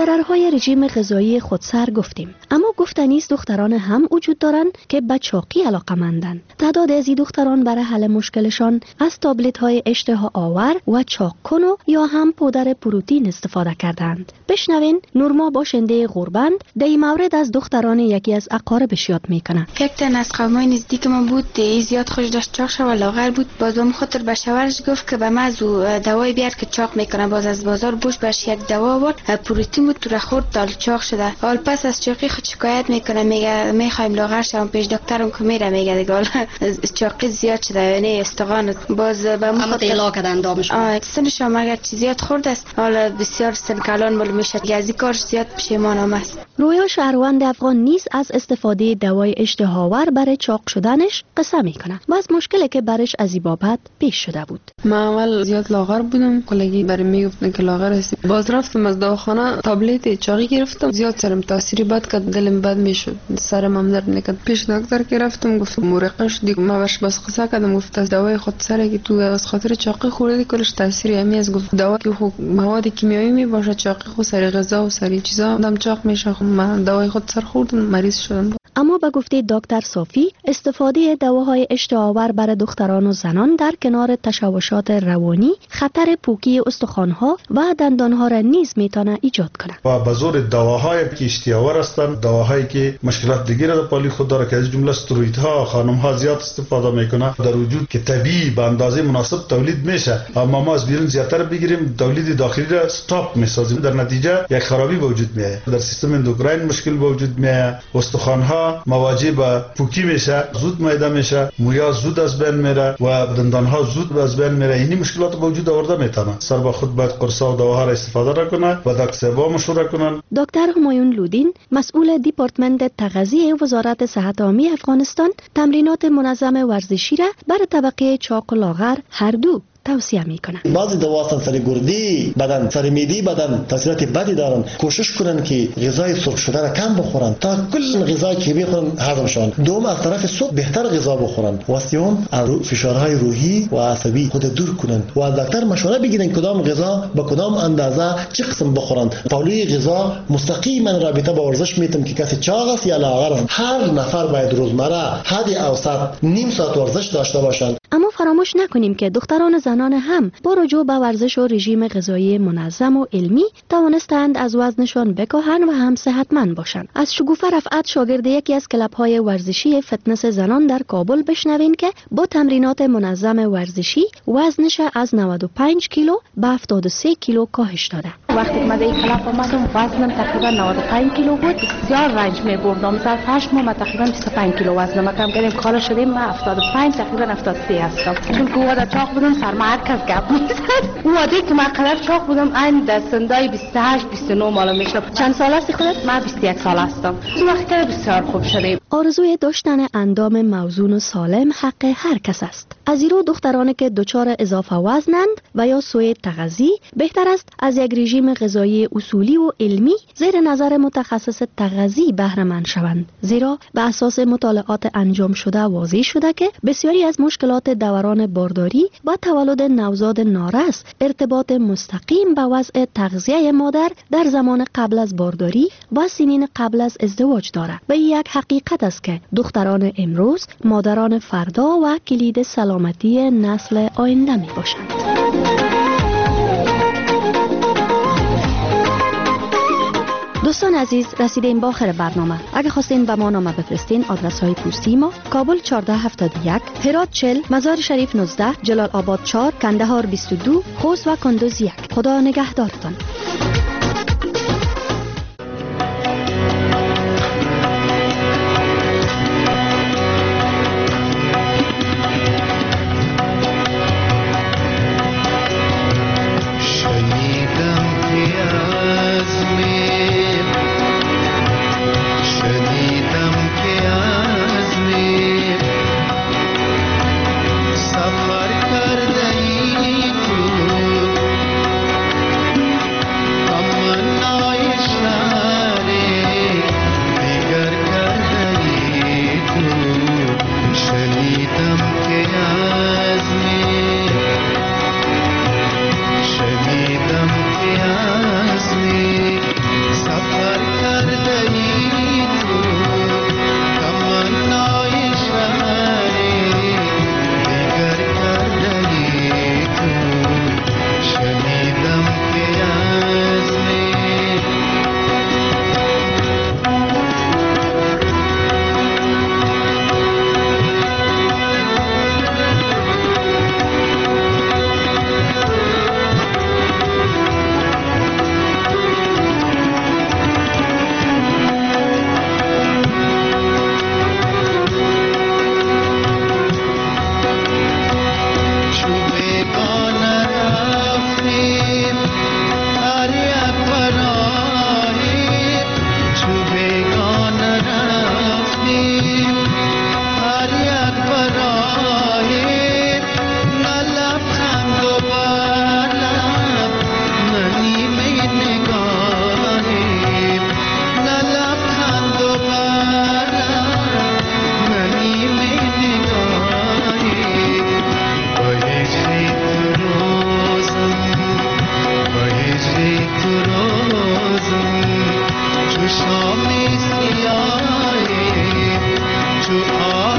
ضررهای رژیم غذایی خودسر گفتیم، اما گفتنی است دختران هم وجود دارند که به چاقی علاقه‌مندند. تعداد از این دختران برای حل مشکلشان از تابلت‌های اشتها آور و چاق کنو یا هم پودر پروتئین استفاده کردند. بشنوین نورما باشنده غربند در این مورد از دختران یکی از اقاربش یاد میکنه. یک تن از قومای نزدیک من بود، زیاد خوش داشت چاق شو و لاغر بود. باز به خاطر به شوهرش گفت که به من دوای بیار که چاق میکنه. باز از بازار بوش بهش یک دوا آورد، پروتئین بود، تو را خورد تا چاق شده. حال پس از چاقی خود شکایت میکنه، میگه میخوایم لاغر شوم. پیش دکترم که میره میگه دیگه چاقی زیاد شده، یعنی استخوان. باز به من خاطر علاقه اندامش سنش هم اگر چیزی زیاد خورد است، حالا بسیار سن کلان مال میشه. از این کارش زیاد پشیمانم است. رویا شهروند افغان نیز از استفاده دوای اشتهاور برای چاق شدنش قصه میکنه و از مشکلی که برش از این بابت پیش شده بود. من اول زیاد لاغر بودم، کلگی برای میگفتن که لاغر هستی. باز رفتم از دواخانه تابلت چاقی گرفتم، زیاد سرم تاثیری بد کرد، دلم بد میشد، سرم هم درد میکرد. پیش دکتر که رفتم گفت مورقش دیگه. من باش بس قصه کردم، گفت از دوای خود سره که تو از خاطر چاقی خوردی کلش تاثیری همی از. گفت دوا که خود مواد کیمیایی می باشه، چاقی خود سر غذا و سر چیزا آدم چاق میشه. من دوای خود سر خوردم مریض شدم. اما به گفته دکتر صافی استفاده دواهای اشتهاور برای دختران و زنان در کنار تشوشات روانی خطر پوکی استخوان‌ها و دندان‌ها را نیز میتونه ایجاد کنه. و به زور دواهایی که اشتهاور هستند، دواهایی که مشکلات دیگه را در پالی خود داره، که از جمله استروئیدها خانم‌ها زیاد استفاده میکنه در وجود که طبیعی به اندازه مناسب تولید میشه، اما ما از بیرون زیاتر بگیریم تولید داخلی را استاپ میسازیم، در نتیجه یک خرابی به وجود میاد. در سیستم اندوکراین مشکل به وجود میاد، استخوان‌ها مواجه به پوکی میشه، زود میده میشه، مویا زود از بین میره و دندانها زود از بین میره. این مشکلات به وجود آورده میتونه. سر به خود باید قرصا و دواها را استفاده را کنه و دکتر با مشوره کنن. دکتر همایون لودین مسئول دیپارتمنت تغذیه وزارت صحت عامه افغانستان تمرینات منظم ورزشی را برای طبقه چاق و لاغر هر دو توصیه میکنن. بعضی دواستان سر گردی بدن، سر میدی بدن تاثیرات بدی دارن. کوشش کنن که غذای سرخ شده را کم بخورن تا کل غذایی که بخورن هضم شون. دوم از طرف صبح بهتر غذا بخورن. و سوم از فشارهای روحی و عصبی خود دور کنن و از دکتر مشوره بگیرن کدام غذا با کدام اندازه چه قسم بخورن. پالوی غذا مستقیما رابطه با ورزش میتم که کسی چاق است یا لاغر است. هر نفر باید روزمره حد اوسط نیم ساعت ورزش داشته باشند. اما فراموش نکنیم که دختران زنان هم با رجوع به ورزش و رژیم غذایی منظم و علمی توانستند از وزنشان بکاهند و هم صحتمند باشند. از شگوفه رفعت شاگرد یکی از کلب‌های ورزشی فتنس زنان در کابل بشنوین که با تمرینات منظم ورزشی وزنش از 95 کیلو به 73 کیلو کاهش داده. وقتی که من این کلب آمدم وزنم تقریبا 95 کیلو بود. بسیار رنج می‌بردم. از 8 ماه تقریبا 25 کیلو وزنم کم کردم. کار شدیم من 75 تقریبا 73 هستم. چون که وقتی چاق بودم سرما کس گپ می‌زد. وقتی که من قدر چاق بودم این دستندای 28 29 مال میشم. چند سال هستی خودت؟ من 21 سال هستم. وقتی بسیار خوب شدیم. آرزوی داشتن اندام موزون و سالم حق هر کس است. از این رو دخترانی که دچار اضافه وزنند و یا سوء تغذیه بهتر است از یک رژیم غذایی اصولی و علمی زیر نظر متخصص تغذیه بهره مند شوند. زیرا به اساس مطالعات انجام شده واضح شده که بسیاری از مشکلات دوران بارداری و تولد نوزاد نارس ارتباط مستقیم به وضع تغذیه مادر در زمان قبل از بارداری و سنین قبل از ازدواج دارد و یک حقیقت است که دختران امروز مادران فردا و کلید سلامتی نسل آینده می باشند. دوستان عزیز رسیدیم به آخر برنامه. اگه خواستین به ما نامه بفرستین آدرس های پستی ما کابل 1471 هرات 40 مزار شریف 19 جلال آباد 4 کندهار 22 خوست و کندوز 1. خدا نگهدارتان. سیاهی چو